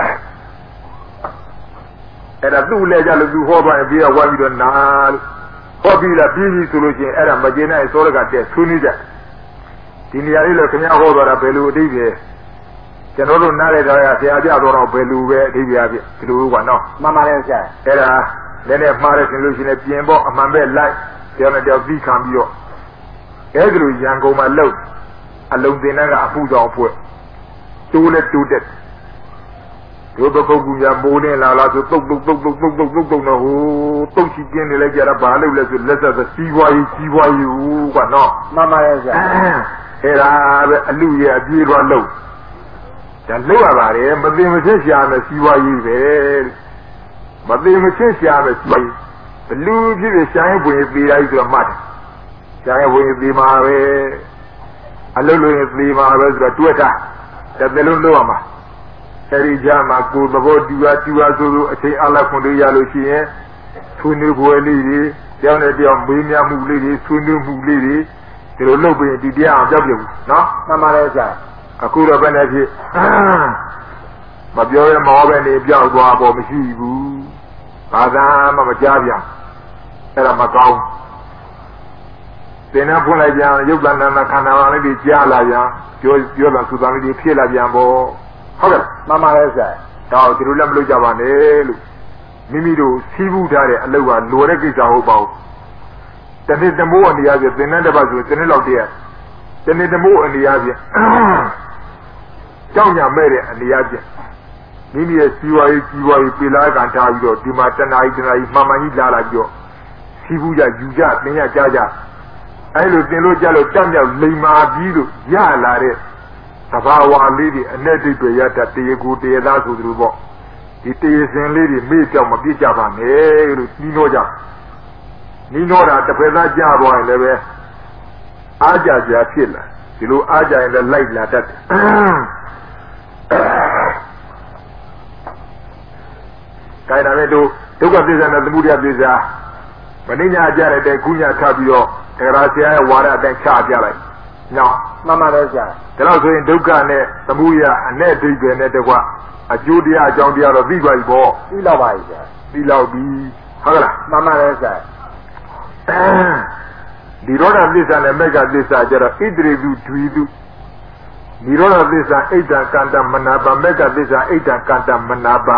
အဲ့ဒါသူ့လည်းကြလို့သူဟောပါရင်ပြီးတော့ဝါပြီးတော့နာလို့ဟောပြီးတော့ပြီးပြီဆိုလို့ရှိရင်အဲ့ဒါမကျေနပ်စောရကတက်ဆွေးနွေးကြဒီနေရာလေးလည်းခင်ဗျားဟောတော့တာဘယ်လိုအတိတ်ပဲကျွန်တော်တို့နားရတဲ့ဆရာပြတော်တော့ဘယ်လိုပဲအတိတ်ပြဖြစ်ဒီလိုကနော်မှန်ပါတယ်ဆရာအဲ့ဒါလည်းလည်းမှားတယ်ဆိုလို့ရှိရင်ပြင်ပေါ့အမှန်ပဲလိုက်ကျောင်းတော်ပြီးခံပြီးတော့အဲ့ဒီလိုရန်ကုန်မှာလှုပ်အလုံးတင်တဲ့ကအမှုဆောင်ဖွဲ့တိုးနဲ့တိုးတက်တို့ဘကုတ်ကူရမိုးနေလာလားဆိုတုတ်တုတ်တုတ်တုတ်တုတ်တုတ်တုတ်တုတ်တော့ဟိုတုတ်ချီကျင်းနေလိုက်ကြတာဘာလို့လဲဆိုလက်ဆက်စီးပွားရေးကြီးပွားရေးကနော်မှန်ပါရဲ့ဆရာအဲ့ဒါပဲအလူရဲ့အပြေးတော့လှုပ်ဒါလှုပ်ရပါတယ်မသိမချင်းရှာမယ်စီးပွားရေးပဲမသိမချင်းရှာမယ်စီးပွားရေးဘလူဖြစ်ဖြစ်ရှာရင်ဘွင်သေးတိုင်းဆိုတော့မှတ်တယ်ရှာရင်ဘွင်သေးမှာပဲအလုပ်လို့ရင်သေးမှာပဲဆိုတော့တွက်တာတစ်သက်လုံးလုပ်ရမှာအဲဒီကြမှာကိုယ်သဘောတူအားတူအားဆိုလို့အချိန်အလားခွန်တွေရလို့ရှိရင်ဆွေးနွေးပွဲလေးတွေကြောင်းနဲ့ကြောင်းမေးမြန်းမှုလေးတွေဆွေးနွေးမှုလေးတွေဒီလိုလုပ်ပြီးဒီတရားအောင်ကြောက်ပြဘူးနော်မှန်ပါတယ်ဆရာအခုတော့ဘယ်နဲ့ဖြစ်မပြောရမဟောပဲနေပြောက်သွားပေါ်မရှိဘူးဘာသာမှမကြားပြန်အဲ့ဒါမကောင်းသင်္นานဖွင့်လိုက်ပြန်ရုပ်တဏ္ဍာခန္ဓာဝါလေးတွေကြားလာပြန်ပြောပြောတာသုတန်လေးတွေဖြစ်လာပြန်ပေါ့ဟုတ်ကဲ့မှန်ပါတယ်ဆရာတော့ဒီလိုလည်းမလုပ်ကြပါနဲ့လို့မိမိတို့စီးပူးထားတဲ့အလုပ်ကလိုတဲ့ကိစ္စဟုတ်ပါဘူးတနေ့တမိုးအနေအချင်းသင်္นานတစ်ပတ်ဆိုတနေ့လောက်တည်းတနေ့တမိုးအနေအချင်းကြောက်ကြမဲ့တဲ့အနေအချင်းမိမိရဲ့စီဝါရေးကြီးဝါရေးပေလာကန်ထားပြီးတော့ဒီမှာတနားကြီးတနားကြီးမှန်မှန်ကြီးလာလာပြီးတော့စီးပူးကြယူကြသင်ရကြကြအဲလိုသင်လို့ကြလို့တက်မြောက်လိမ္မာပြီးလို့ရလာတဲ့သဘာဝလေးတွေအ내ဒိဋ္ဌိရတ္တတေကိုတေသားဆိုသူတို့ပေါ့ဒီတေစင်လေးတွေမေ့ကြောက်မပြစ်ကြပါနဲ့လို့နှီးနှောကြနှီးနှောတာတစ်ဖက်သားကြားသွားရင်လည်းပဲအားကြကြဖြစ်လာဒီလိုအားကြရင်လည်းလိုက်လာတတ်တယ်ဒါကြတဲ့တို့ဒုက္ခသစ္စာနဲ့သမုဒယသစ္စာမင်းညာကြရတဲ့ကုညာထပ်ပြီးတော့တရားဆရာရဲ့ဝါဒအတိုင်းချပြလိုက်နော်မှန်ပါတယ်ဆရာဒါတော့ဆိုရင်ဒုက္ခနဲ့သမုဒယအ내ဒိဋ္ဌိနဲ့တကွအကျိုးတရားအကြောင်းတရားတော့သိပါပြီပေါ့သိတော့ပါပြီဆရာသိတော့ပြီဟုတ်ကလားမှန်ပါတယ်ဆရာဒီရောဓသစ္စာနဲ့မေဃသစ္စာကျတော့ဣတရေတုဒွီတုဒီရောဓသစ္စာဣဒ္ဓကန္တမနာပမေဃသစ္စာဣဒ္ဓကန္တမနာပ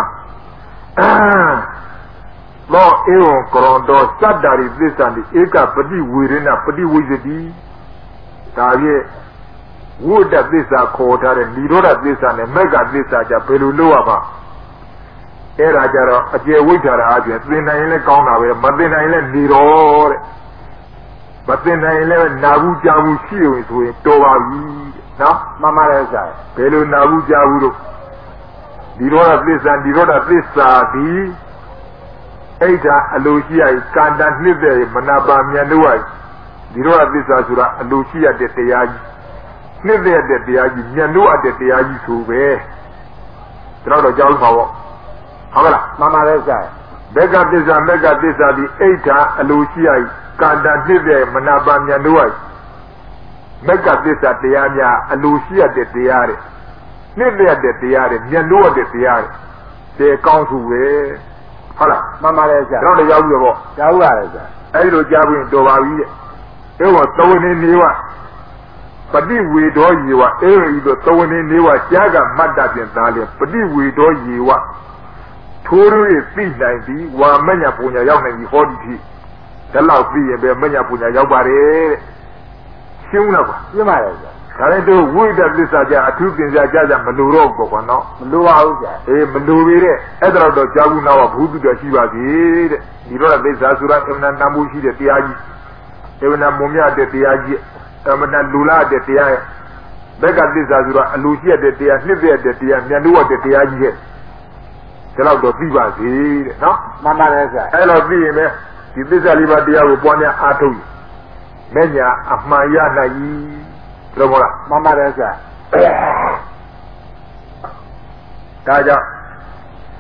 လောဧဝံကရောတောသတ္တာရိသစ္စာတိဧကပฏิဝေရဏပฏิဝိဇ္ဇတိဒါဖြင့်ဝိတ္တသစ္စာခေါ်ထားတဲ့និရောဓသစ္စာနဲ့မေဃသစ္စာကြဘယ်လိုလုပ်ရပါအဲ့ဒါကြတော့အကျေဝိဋ္ဌာရအပြင်သင်နိုင်ရင်လည်းကောင်းတာပဲမသင်နိုင်ရင်လည်းនិရောတဲ့မသင်နိုင်ရင်လည်းနာဘူးကြားဘူးရှိုံဆိုရင်တော်ပါပြီနော်မှန်ပါတယ်ဆရာဘယ်လိုနာဘူးကြားဘူးလို့និရောဓသစ္စာនិရောဓသစ္စာဒီဣဒ္ဓအလိုရှိရကန္တနှစ်တဲ့မနာပါမြန်တို့ရនិရောဓသစ္စာဆိုတာအလိုရှိရတဲ့တရားကြီးနှစ်တဲ့တဲ့တရားကြီးမြန်တို့အပ်တဲ့တရားကြီးဆိုပဲဒါတော့ကြောက်ပါပေါ့ဟုတ်ကလားမှန်ပါတယ်ဆရာဘေကသစ္စာမေကသစ္စာဒီဣဒ္ဓအလိုရှိရကန္တနှစ်တဲ့မနာပါမြန်တို့ရမေကသစ္စာတရားများအလိုရှိရတဲ့တရားတဲ့နှစ်တဲ့တဲ့တရားတဲ့မြန်တို့တဲ့တရားတဲ့တေကောင်းစုပဲဟုတ်လားမှန်ပါတယ်ဆရာတော့ရောက်ပြီပေါ့ရောက်ပါတယ်ဆရာအဲဒီလိုကြားပြီးတော်ပါပြီတဲ့အဲဝသဝနေနေဝပฏิဝေဒောယေဝအဲရီတို့သဝနေနေဝကြားကမတ္တပြင်သားလေပฏิဝေဒောယေဝထိုးရည်သိနိုင်ပြီးဝါမညာပူညာရောက်နိုင်ပြီဟောဒီဖြစ်ဒါလောက်ပြီးရင်ပဲမညာပူညာရောက်ပါတယ်တဲ့ရှင်းလားကွာရှင်းပါတယ်ဆရာဒါလည်းတို့ဝိဒသစ္စာကြအထူးပြင်စားကြကြမလိုတော့ဘူးကွာနော်မလိုပါဘူးဆရာအေးမလိုပေတဲ့အဲ့ဒါတော့ကြောက်ဘူးနောက်ဘုသူတော်ရှိပါသေးတဲ့ဒီတော့သစ္စာဆိုတာအမှန်တန်ဖို့ရှိတဲ့တရားကြီးအမှန်မုံမြတဲ့တရားကြီးအမှန်လူလာတဲ့တရားရဲ့ဘက်ကသစ္စာဆိုတာအလိုရှိတဲ့တရားနှစ်တဲ့တရားမြန်လို့တဲ့တရားကြီးရဲ့ဒါတော့တော့ပြီးပါသေးတဲ့နော်မှန်ပါတယ်ဆရာအဲ့တော့ပြီးရင်ပဲဒီသစ္စာလေးပါးတရားကိုပွားများအားထုတ်မဲ့ညာအမှန်ရနိုင်လို့မလားမှန်ပါတယ်ဆရာဒါကြောင့်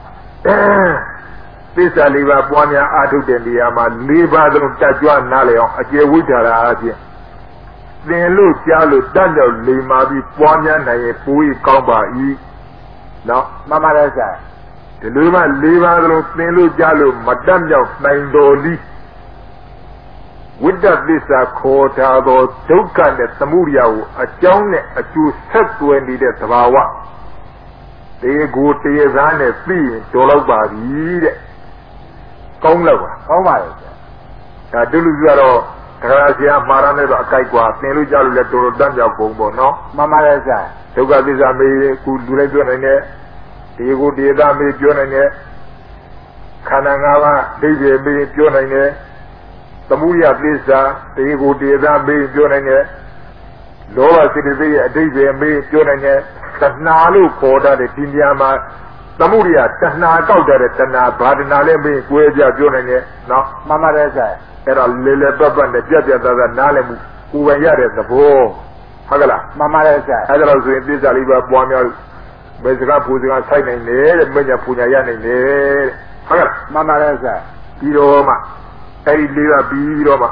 သစ္စာလေးပါးပွားများအားထုတ်တဲ့နေရာမှာလေးပါးသလုံးတက်ကြွနားလည်အောင်အကျေဝိထာရအပြင်သင်လို့ကြားလို့တတ်တော့လိမ္မာပြီးပွားများနိုင်ရင်ပိုးကောင်းပါ၏နော်မှန်ပါတယ်ဆရာဒီလိုမှလေးပါးသလုံးသင်လို့ကြားလို့မတတ်မြောက်နိုင်တော်လီဝိတ္တသစ္စာခေါ်ထားသောဒုက္ခနဲ့သမုဒယကိုအကြောင်းနဲ့အကျိုးဆက်သွယ်နေတဲ့သဘာဝတေကိုတေသားနဲ့သိရင်တော်တော့ပါပြီတဲ့ကောင်းလောက်ပါကောင်းပါရဲ့ဆရာဒါတူလူပြတော့တရားဆရာမှားရတဲ့တော့အကြိုက်กว่าသင်လို့ကြားလို့လည်းတော်တော်တတ်မြောက်ပုံပေါ့နော်မှန်ပါတယ်ဆရာဒုက္ခသစ္စာမေးကူလူလိုက်ပြောနိုင်တဲ့တေကိုတေသားမေးပြောနိုင်တဲ့ခန္ဓာ၅ပါးဒိဋ္ဌိမေးပြောနိုင်တဲ့သမုဒယသစ္စာတေကိုတေသားမေးပြောနိုင်တဲ့လောဘစိတ္တိရဲ့အဓိပ္ပာယ်မေးပြောနိုင်တဲ့တဏှာလို့ခေါ်တဲ့ဒီနေရာမှာသမုဒယတဏှာကောက်တဲ့တဏှာဘာဒနာလည်းမေးကွဲပြပြောနိုင်တဲ့နော်မှန်ပါတယ်ဆရာအဲ့တော့လေလေပတ်ပတ်နဲ့ပြက်ပြက်သားသားနားလည်မှုကိုယ်ပိုင်ရတဲ့သဘောဟုတ်ကလားမှန်ပါတယ်ဆရာအဲ့ဒါလို့ဆိုရင်သစ္စာလေးပါးပွားများမေစကားပူစကားဆိုင်နိုင်တယ်တဲ့မညာပူညာရနိုင်တယ်တဲ့ဟုတ်ကလားမှန်ပါတယ်ဆရာပြီးတော့မှအဲ့ဒီလေးပါးပြီးတော့မှ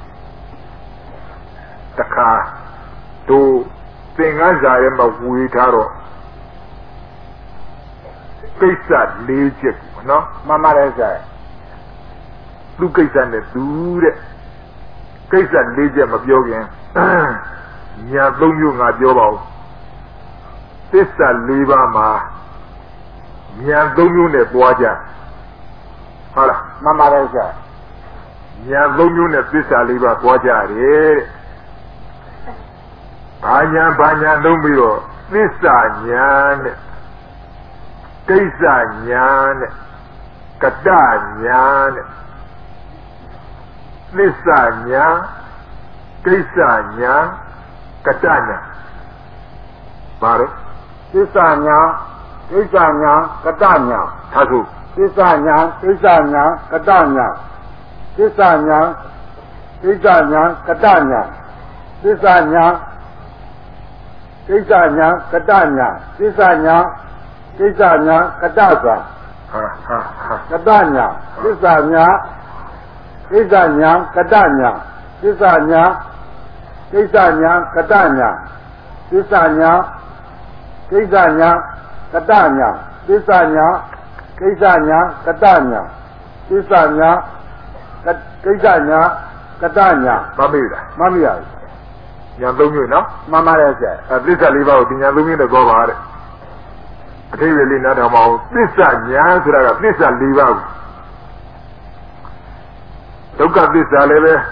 တခါတို့သင်္ကန်းစာရဲ့မှာဝေထားတော့ကိစ္စလေးချက်နော်မှန်ပါတယ်ဆရာသူကိစ္စနဲ့သူတဲ့ကိစ္စလေးချက်မပြောခင်ညာသုံးမျိုးငါပြောပါဦးသစ္စာလေးပါးမှာညာသုံးမျိုးနဲ့ပွားကြဟုတ်လားမှန်ပါတယ်ဆရာညာသုံးမျိုးနဲ့သစ္စာလေးပါးပွားကြတယ်တဲ့ဘာညာဘာညာလုံးပြီးတော့သစ္စာညာနဲ့ကိစ္စညာနဲ့ကတညာနဲ့သစ္စာညာကိစ္စညာကတညာဘာလို့သစ္စာညာကိစ္စညာကတညာသာသုသစ္စာညာကိစ္စညာကတညာသစ္စာညာကိစ္စညာကတညာသစ္စာညာကိစ္စညာကတညာသစ္စာညာကိစ္စညာကတသာဟာဟာကတညာသစ္စာညာကိစ္စညာကတညာသစ္စာညာကိစ္စညာကတညာသစ္စာညာကိစ္စညာကတညာသစ္စာညာကိစ္စညာကတညာသစ္စာညာကိစ္စညာကတညာမမေ့လားမမေ့ရဘူးညာသုံးမျိုးနော်မှန်ပါတယ်ဆရာအဲသစ္စာလေးပါးကိုညာသုံးမျိုးနဲ့ပြောပါတဲ့အထိပ္ပယ်လေးနားထောင်ပါဦးသစ္စာညာဆိုတာကသစ္စာလေးပါးကိုဒုက္ခသစ္စာလည်းပဲ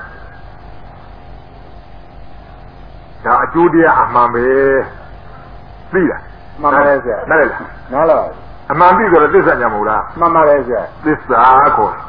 ဒါအကျိုးတရားအမှန်ပဲသိလားမှန်ပါတယ်ဆရာနားလည်လားနားလည်အမှန်သိဆိုတော့သစ္စာညာမဟုတ်လားမှန်ပါတယ်ဆရာသစ္စာခေါ်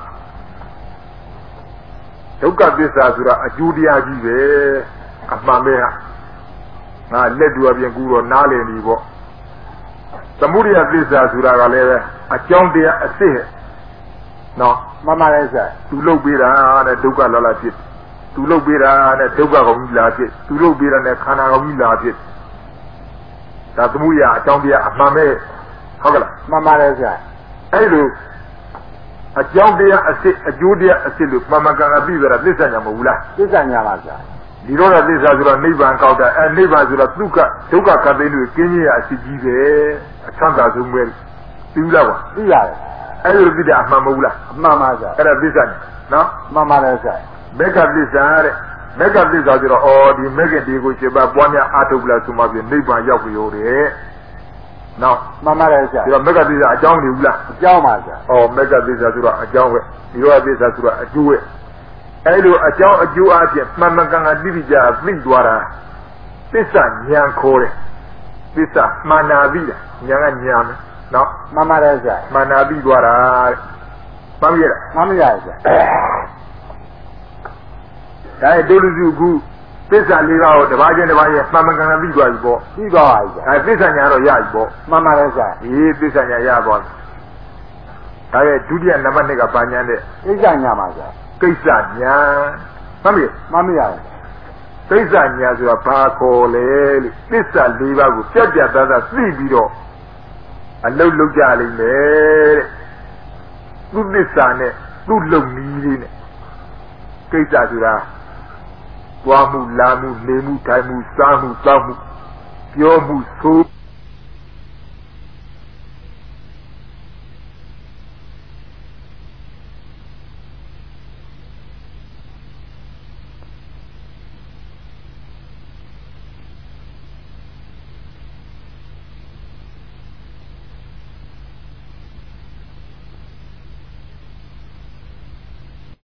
ဒုက္ခသစ္စာဆိုတာအကျိုးတရားကြီးပဲအမှန်ပဲဟာငါလက်တူအပြင်ကူတော့နားလည်နေပေါ့သမုဒယသစ္စာဆိုတာကလည်းပဲအကြောင်းတရားအစစ်နော်မှန်ပါတယ်ဆရာသူလုတ်ပေးတာတဲ့ဒုက္ခလာလာဖြစ်သူလုတ်ပေးတာတဲ့ဒုက္ခကောင်ကြီးလာဖြစ်သူလုတ်ပေးတာနဲ့ခန္ဓာကောင်ကြီးလာဖြစ်ဒါသမုဒယအကြောင်းတရားအမှန်ပဲဟုတ်ကလားမှန်ပါတယ်ဆရာအဲ့လိုအကြောင်းတရားအစစ်အကျိုးတရားအစစ်လို့မှန်မှန်ကန်ကန်ပြီးကြတာသစ္စာညာမဟုတ်ဘူးလားသစ္စာညာပါဗျာဒီတော့သစ္စာဆိုတော့နိဗ္ဗာန်ကောက်တာအဲနိဗ္ဗာန်ဆိုတော့ဒုက္ခဒုက္ခကသိလို့ကျင်းကြီးရအစစ်ကြီးပဲအချမ်းသာဆုံးပဲသိလားကွာသိရတယ်အဲ့လိုသိတာအမှန်မဟုတ်လားအမှန်ပါဗျာအဲ့ဒါသစ္စာညာနော်မှန်ပါတယ်ဆရာမေဃသစ္စာတဲ့မေဃသစ္စာဆိုတော့အော်ဒီမေဃဒီကိုရှင်ပါပွားများအားထုတ်လာဆိုမှပြင်နိဗ္ဗာန်ရောက်ပြီဟုတ်တယ်နော်မှန်ပါတယ်ဆရာဒီတော့မေဃသစ္စာအကြောင်းနေဘူးလားအကြောင်းပါဆရာအော်မေဃသစ္စာဆိုတော့အကြောင်းပဲဒီတော့သစ္စာဆိုတော့အကျိုးပဲအဲ့လိုအကြောင်းအကျိုးအဖြစ်မှန်မှန်ကန်ကန်သိကြသိသွားတာသစ္စာဉာဏ်ခေါ်တယ်သစ္စာမှန်နာပြီးတာဉာဏ်ကဉာဏ်ပဲနော်မှန်ပါတယ်ဆရာမှန်နာပြီးသွားတာတဲ့မှန်ပြီလားမှန်ပြီဆရာဒါရဲ့ဒုလူစုခုသစ္စာလေးပါးကိုတစ်ပါးချင်းတစ်ပါးချင်းမှန်မှန်ကန်ကန်ပြီးသွားပြီပေါ့ပြီးသွားပါပြီအဲသစ္စာဉာဏ်တော့ရပြီပေါ့မှန်ပါတယ်ဆရာအေးသစ္စာဉာဏ်ရသွားပြီဒါရဲ့ဒုတိယနံပါတ်နှစ်ကဘာဉာဏ်တဲ့ကိစ္စဉာဏ်ပါဆရာကိစ္စညာမှန်ပြီမှန်ပြီရတယ်ကိစ္စညာဆိုတာဘာခေါ်လဲလို့သစ္စာလေးပါးကိုပြတ်ပြတ်သားသားသိပြီးတော့အလုတ်လုတ်ကြလိမ့်မယ်တဲ့သူ့သစ္စာနဲ့သူ့လုံနည်းလေးနဲ့ကိစ္စဆိုတာသွားမှုလာမှုနေမှုထိုင်မှုစားမှုတောက်မှုပြောမှုဆို